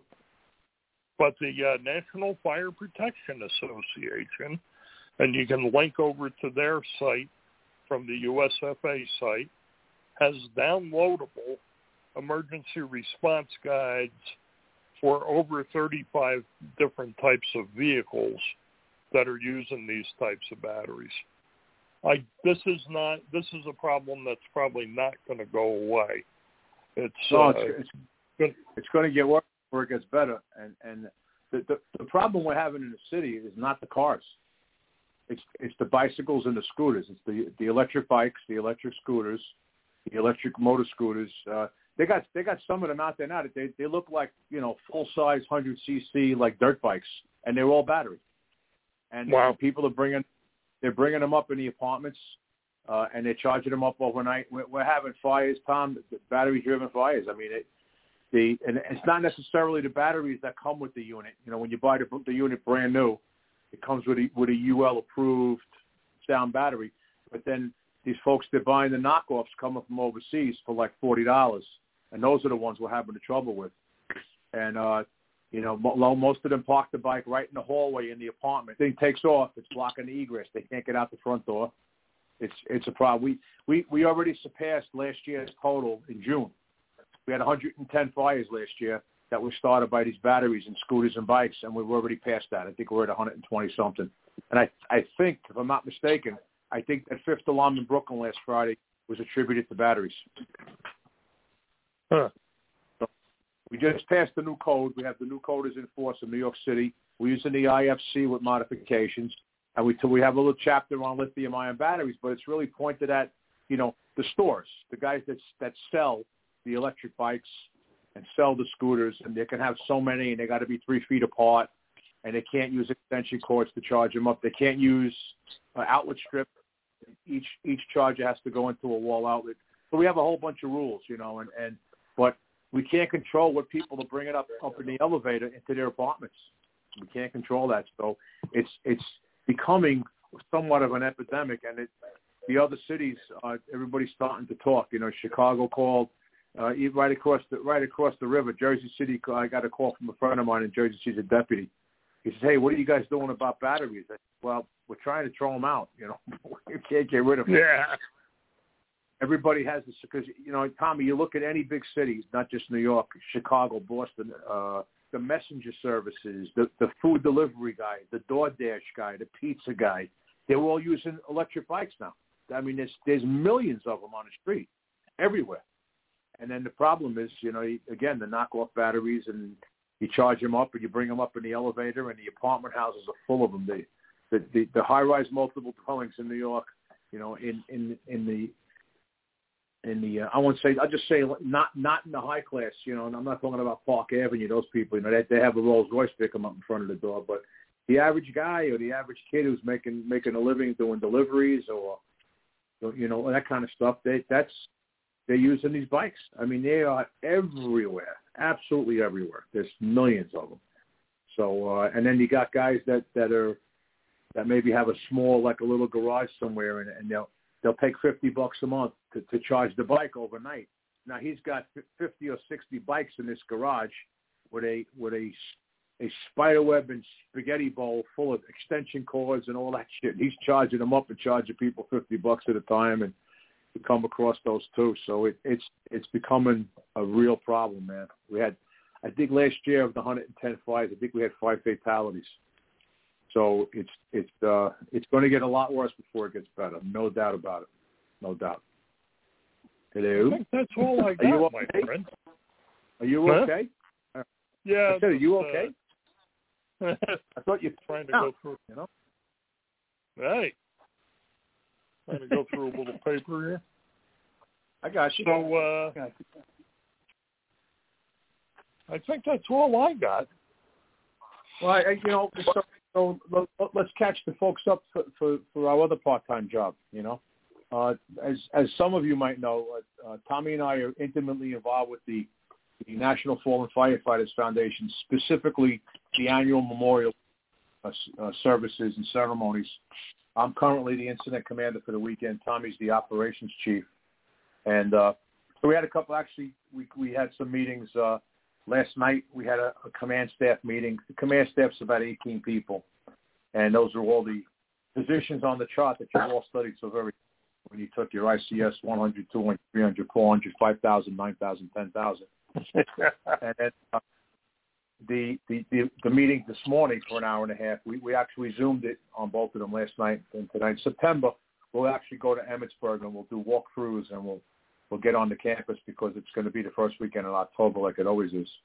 But the uh, National Fire Protection Association, and you can link over to their site from the U S F A site, has downloadable emergency response guides for over thirty-five different types of vehicles that are using these types of batteries. I, this is not. This is a problem that's probably not going to go away. It's no, uh, it's it's, it's going to get worse before it gets better. And and the, the the problem we're having in the city is not the cars. It's it's the bicycles and the scooters. It's the the electric bikes, the electric scooters, the electric motor scooters. Uh, they got they got some of them out there now that they they look like, you know, full size one hundred c c like dirt bikes, and they're all battery. And wow. people are bringing. They're bringing them up in the apartments, uh, and they're charging them up overnight. We're, we're having fires, Tom, battery-driven fires. I mean, it, the and it's not necessarily the batteries that come with the unit. You know, when you buy the, the unit brand new, it comes with a, with a U L-approved sound battery. But then these folks, they're buying the knockoffs coming from overseas for like forty dollars, and those are the ones we're having the trouble with. And, uh, you know, most of them park the bike right in the hallway in the apartment. Thing takes off. It's blocking the egress. They can't get out the front door. It's it's a problem. We, we, we already surpassed last year's total in June. We had one hundred ten fires last year that were started by these batteries and scooters and bikes, and we've already passed that. I think we're at one hundred twenty-something. And I, I think, if I'm not mistaken, I think that fifth alarm in Brooklyn last Friday was attributed to batteries. Huh. We just passed the new code. We have the new code is in force in New York City. We're using the I F C with modifications, and we we have a little chapter on lithium-ion batteries, but it's really pointed at, you know, the stores, the guys that that sell the electric bikes and sell the scooters, and they can have so many, and they got to be three feet apart, and they can't use extension cords to charge them up. They can't use uh, outlet strip. Each each charger has to go into a wall outlet. So we have a whole bunch of rules, you know, and, and but we can't control what people are bringing up up in the elevator into their apartments. We can't control that. So it's it's becoming somewhat of an epidemic, and it, the other cities, uh, everybody's starting to talk. You know, Chicago called, uh, right across the right across the river. Jersey City, I got a call from a friend of mine in Jersey City, a deputy. He says, "Hey, what are you guys doing about batteries?" I said, "Well, we're trying to throw them out. You know, you can't get rid of them." Yeah. Everybody has this because, you know, Tommy, you look at any big cities, not just New York, Chicago, Boston, uh, the messenger services, the, the food delivery guy, the DoorDash guy, the pizza guy, they're all using electric bikes now. I mean, there's there's millions of them on the street, everywhere. And then the problem is, you know, again, the knockoff batteries, and you charge them up, and you bring them up in the elevator, and the apartment houses are full of them. The the the, the high-rise multiple dwellings in New York, you know, in in in the in the uh, I won't say I'll just say not not in the high class, you know, and I'm not talking about Park Avenue. Those people, you know, they they have a Rolls Royce pick them up in front of the door, but the average guy or the average kid who's making making a living doing deliveries or you know that kind of stuff, they that's they're using these bikes. I mean, they are everywhere, absolutely everywhere. There's millions of them. So, uh, and then you got guys that, that are that maybe have a small, like a little garage somewhere, and, and they'll they'll take fifty bucks a month to, to charge the bike overnight. Now he's got fifty or sixty bikes in this garage with a with a a spider web and spaghetti bowl full of extension cords and all that shit. He's charging them up and charging people fifty bucks at a time, and we come across those too. So it, it's it's becoming a real problem, man. We had, I think last year of the one hundred ten fires, I think we had five fatalities. So it's it's uh, it's going to get a lot worse before it gets better. No doubt about it. No doubt. Hello. I think that's all I got, Are you okay? my friend. Are you huh? okay? Yeah. I said, are you uh, okay? I thought you trying to no, go through. You know. Hey. Trying to go through a little paper here. I got you. So uh, got you. I think that's all I got. Well, I, you know, so, so let's catch the folks up for, for, for our other part-time job. You know, uh, as as some of you might know, uh, uh, Tommy and I are intimately involved with the, the National Fallen Firefighters Foundation, specifically the annual memorial uh, uh, services and ceremonies. I'm currently the incident commander for the weekend. Tommy's the operations chief. And uh, so we had a couple, actually, we we had some meetings. Uh, last night we had a, a command staff meeting. The command staff's about eighteen people. And those are all the positions on the chart that you've all studied so very when you took your I C S one hundred, two hundred, three hundred, four hundred, five thousand, nine thousand, ten thousand. And then uh, the, the, the, the meeting this morning for an hour and a half, we, we actually Zoomed it on both of them last night and tonight. In September, we'll actually go to Emmitsburg and we'll do walkthroughs and we'll we'll get on the campus because it's going to be the first weekend in October like it always is.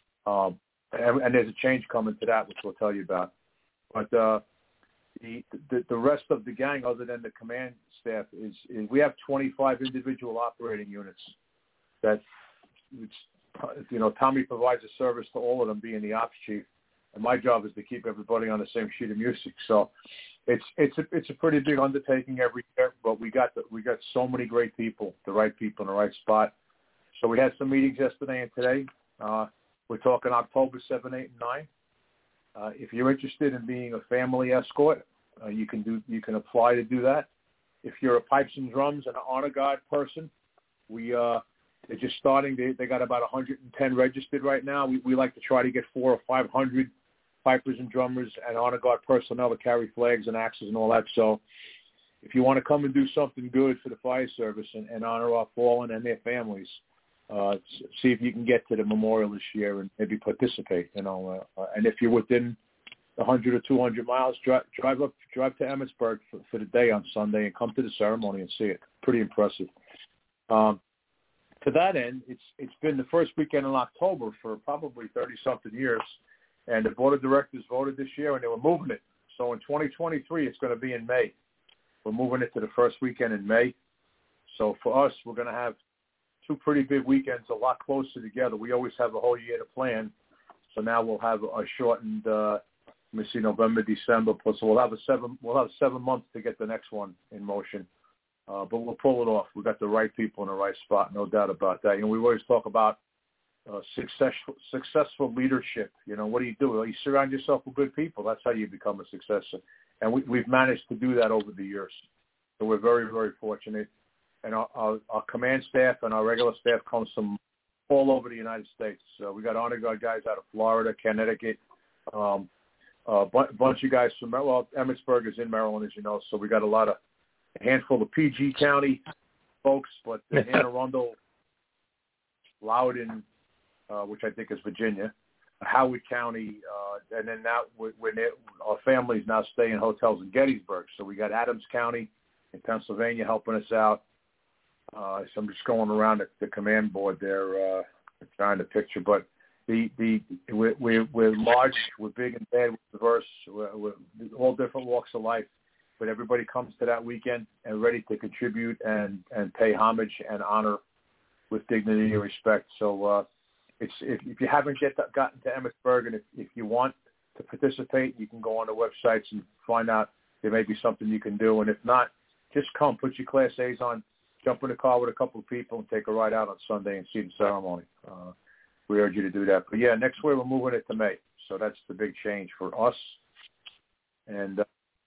Um, and, and there's a change coming to that, which we'll tell you about. But uh, the, the the rest of the gang, other than the command staff, is, is we have twenty-five individual operating units that, it's, you know, Tommy provides a service to all of them, being the ops chief. And my job is to keep everybody on the same sheet of music. So it's it's a it's a pretty big undertaking every year, but we got the, we got so many great people, the right people in the right spot. So we had some meetings yesterday and today. Uh, we're talking October seventh, eighth, and ninth. Uh, if you're interested in being a family escort, uh, you can do you can apply to do that. If you're a pipes and drums and an honor guard person, we uh, they're just starting. They they got about one hundred ten registered right now. We we like to try to get four or five hundred pipers and drummers and honor guard personnel to carry flags and axes and all that. So if you want to come and do something good for the fire service and, and honor our fallen and their families, uh, see if you can get to the memorial this year and maybe participate. You know, uh, and if you're within one hundred or two hundred miles, drive, drive up, drive to Emmitsburg for, for the day on Sunday and come to the ceremony and see it. Pretty impressive. Um, to that end, it's it's been the first weekend in October for probably thirty something years. And the board of directors voted this year, and they were moving it. So in twenty twenty-three, it's going to be in May. We're moving it to the first weekend in May. So for us, we're going to have two pretty big weekends, a lot closer together. We always have a whole year to plan. So now we'll have a shortened, uh, let me see, November, December. Plus, we'll have a seven. We'll have seven months to get the next one in motion. Uh, but we'll pull it off. We've got the right people in the right spot, no doubt about that. You know, we always talk about Uh, successful, successful leadership. You know, what do you do? Well, you surround yourself with good people. That's how you become a successor. And we, we've managed to do that over the years. So we're very, very fortunate. And our, our, our command staff and our regular staff comes from all over the United States. So we got honor guard guys out of Florida, Connecticut, um, a bu- bunch of guys from, well, Emmitsburg is in Maryland, as you know. So we got a lot of, a handful of P G County folks, but Anne Arundel, Loudoun, Uh, which I think is Virginia, Howard County, uh, and then now we're, we're near, our families now stay in hotels in Gettysburg. So we got Adams County in Pennsylvania helping us out. Uh, so I'm just going around the, the command board there, uh, trying to picture. But the the we're, we're, we're large, we're big and bad, we're diverse, we're, we're all different walks of life. But everybody comes to that weekend and ready to contribute and, and pay homage and honor with dignity and respect. So uh, it's if, if you haven't get that, gotten to Emmitsburg, and if, if you want to participate, you can go on the websites and find out there may be something you can do. And if not, just come, put your Class A's on, jump in a car with a couple of people and take a ride out on Sunday and see the ceremony. Uh, we urge you to do that. But, yeah, next year we're moving it to May. So that's the big change for us. And uh,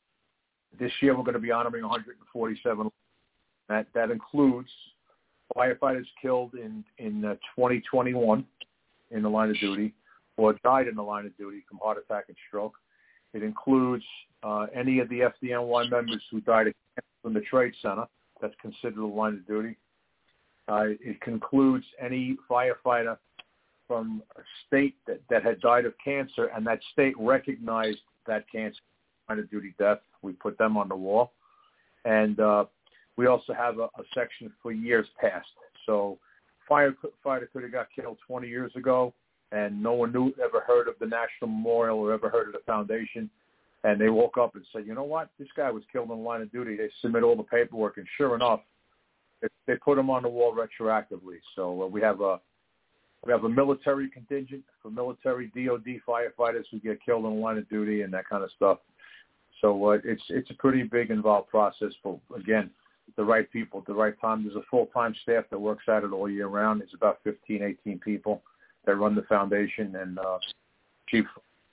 this year we're going to be honoring one hundred forty-seven. That that includes firefighters killed in, in uh, twenty twenty-one in the line of duty or died in the line of duty from heart attack and stroke. It includes uh, any of the F D N Y members who died from the Trade Center. That's considered a line of duty. Uh, it concludes any firefighter from a state that, that had died of cancer, and that state recognized that cancer line of duty death. We put them on the wall. And uh, we also have a, a section for years past. So firefighter could have got killed twenty years ago, and no one knew, ever heard of the National Memorial or ever heard of the foundation. And they woke up and said, you know what, this guy was killed in the line of duty. They submit all the paperwork, and sure enough, they, they put him on the wall retroactively. So uh, we have a we have a military contingent for military D O D firefighters who get killed in the line of duty and that kind of stuff. So uh, it's it's a pretty big involved process. But again, the right people at the right time. There's a full-time staff that works at it all year round. It's about fifteen, eighteen people that run the foundation, and uh, Chief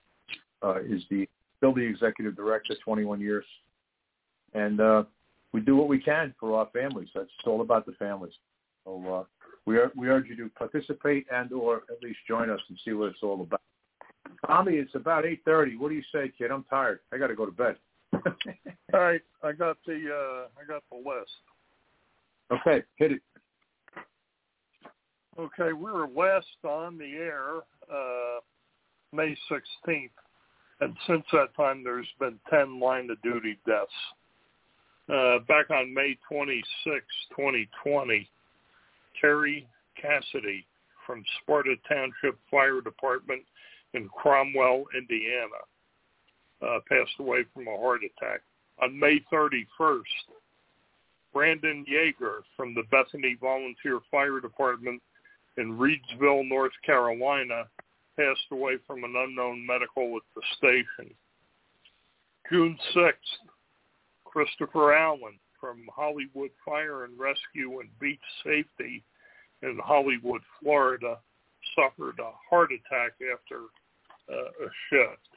uh, is the still the executive director, twenty-one years. And uh, we do what we can for our families. That's all about the families. So uh, we are, we urge you to participate and or at least join us and see what it's all about. Tommy, it's about eight thirty. What do you say, kid? I'm tired. I got to go to bed. All right, I got the uh, I got the list. Okay, hit it. Okay, we were last on the air uh, May sixteenth, and since that time there's been ten line of duty deaths. Uh, back on May twenty-sixth, twenty twenty, Terry Cassidy from Sparta Township Fire Department in Cromwell, Indiana, uh, passed away from a heart attack. On May thirty-first, Brandon Yeager from the Bethany Volunteer Fire Department in Reidsville, North Carolina, passed away from an unknown medical at the station. June sixth, Christopher Allen from Hollywood Fire and Rescue and Beach Safety in Hollywood, Florida, suffered a heart attack after uh, a shift.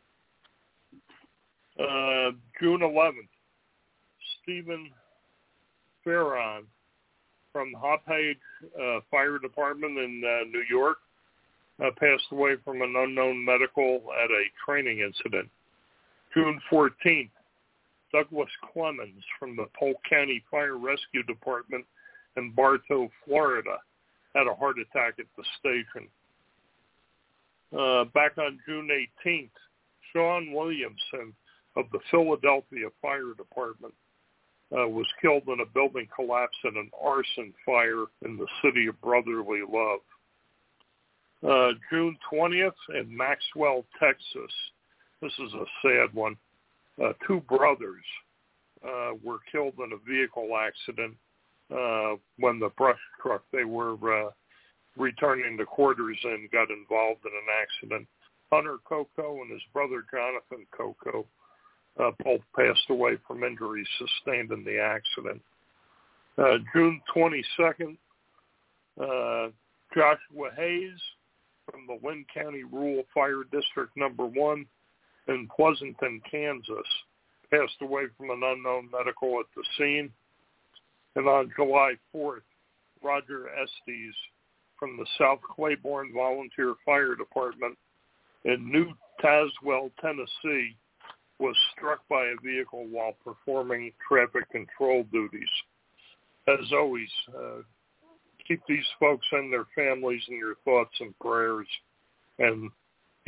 Uh, June eleventh, Stephen Farron from Hauppauge uh, Fire Department in uh, New York uh, passed away from an unknown medical at a training incident. June fourteenth, Douglas Clemens from the Polk County Fire Rescue Department in Bartow, Florida, had a heart attack at the station. Uh, back on June eighteenth, Sean Williamson of the Philadelphia Fire Department uh, was killed in a building collapse in an arson fire in the city of Brotherly Love. Uh, June twentieth in Maxwell, Texas. This is a sad one. Uh, two brothers uh, were killed in a vehicle accident uh, when the brush truck they were uh, returning to quarters in got involved in an accident. Hunter Coco and his brother Jonathan Coco uh, both passed away from injuries sustained in the accident. Uh, June twenty-second, uh, Joshua Hayes from the Lynn County Rural Fire District Number One in Pleasanton, Kansas, passed away from an unknown medical at the scene. And on July fourth, Roger Estes from the South Claiborne Volunteer Fire Department in New Tazewell, Tennessee, was struck by a vehicle while performing traffic control duties. As always, uh, keep these folks and their families in your thoughts and prayers, and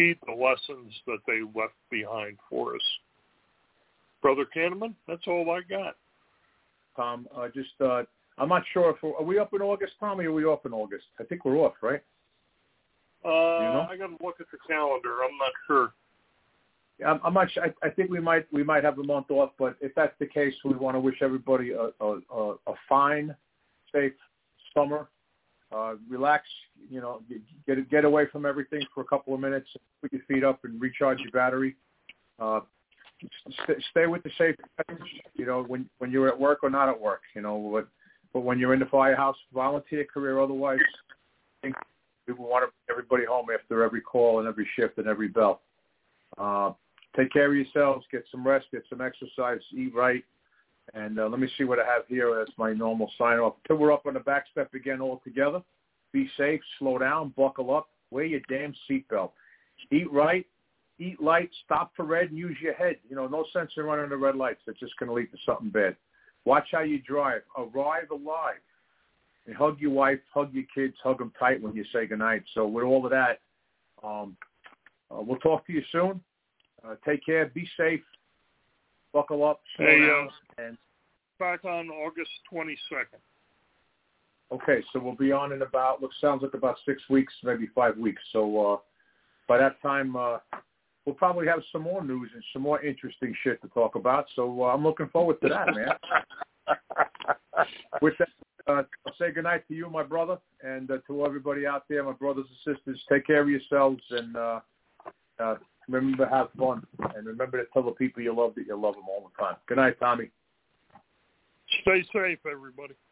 repeat the lessons that they left behind for us. Brother Kahneman, that's all I got. Tom, uh, just, uh, I'm not sure if, we're, are we up in August, Tommy, or are we off in August? I think we're off, right? Uh, you know? I got to look at the calendar. I'm not sure. Yeah, I'm, I'm not sure. I, I think we might we might have a month off, but if that's the case, we want to wish everybody a, a, a, a fine, safe summer. Uh, relax, you know, get get away from everything for a couple of minutes, put your feet up and recharge your battery. Uh, st- stay with the safety measures, you know, when when you're at work or not at work, you know, but, but when you're in the firehouse, volunteer career, otherwise, I think we want to bring everybody home after every call and every shift and every bell. Uh, take care of yourselves, get some rest, get some exercise, eat right. And uh, let me see what I have here. That's my normal sign-off. Until we're up on the back step again all together, be safe, slow down, buckle up, wear your damn seatbelt. Eat right, eat light, stop for red, and use your head. You know, no sense in running the red lights. That's just going to lead to something bad. Watch how you drive. Arrive alive. And hug your wife, hug your kids, hug them tight when you say goodnight. So with all of that, um, uh, we'll talk to you soon. Uh, take care. Be safe. Buckle up. Slow hey, down. Uh, and back on August twenty-second. Okay, so we'll be on in about, looks sounds like about six weeks, maybe five weeks. So uh, by that time, uh, we'll probably have some more news and some more interesting shit to talk about. So uh, I'm looking forward to that, man. With that, uh, I'll say goodnight to you, my brother, and uh, to everybody out there, my brothers and sisters. Take care of yourselves, and uh, uh, remember to have fun. And remember to tell the people you love that you love them all the time. Good night, Tommy. Stay safe, everybody.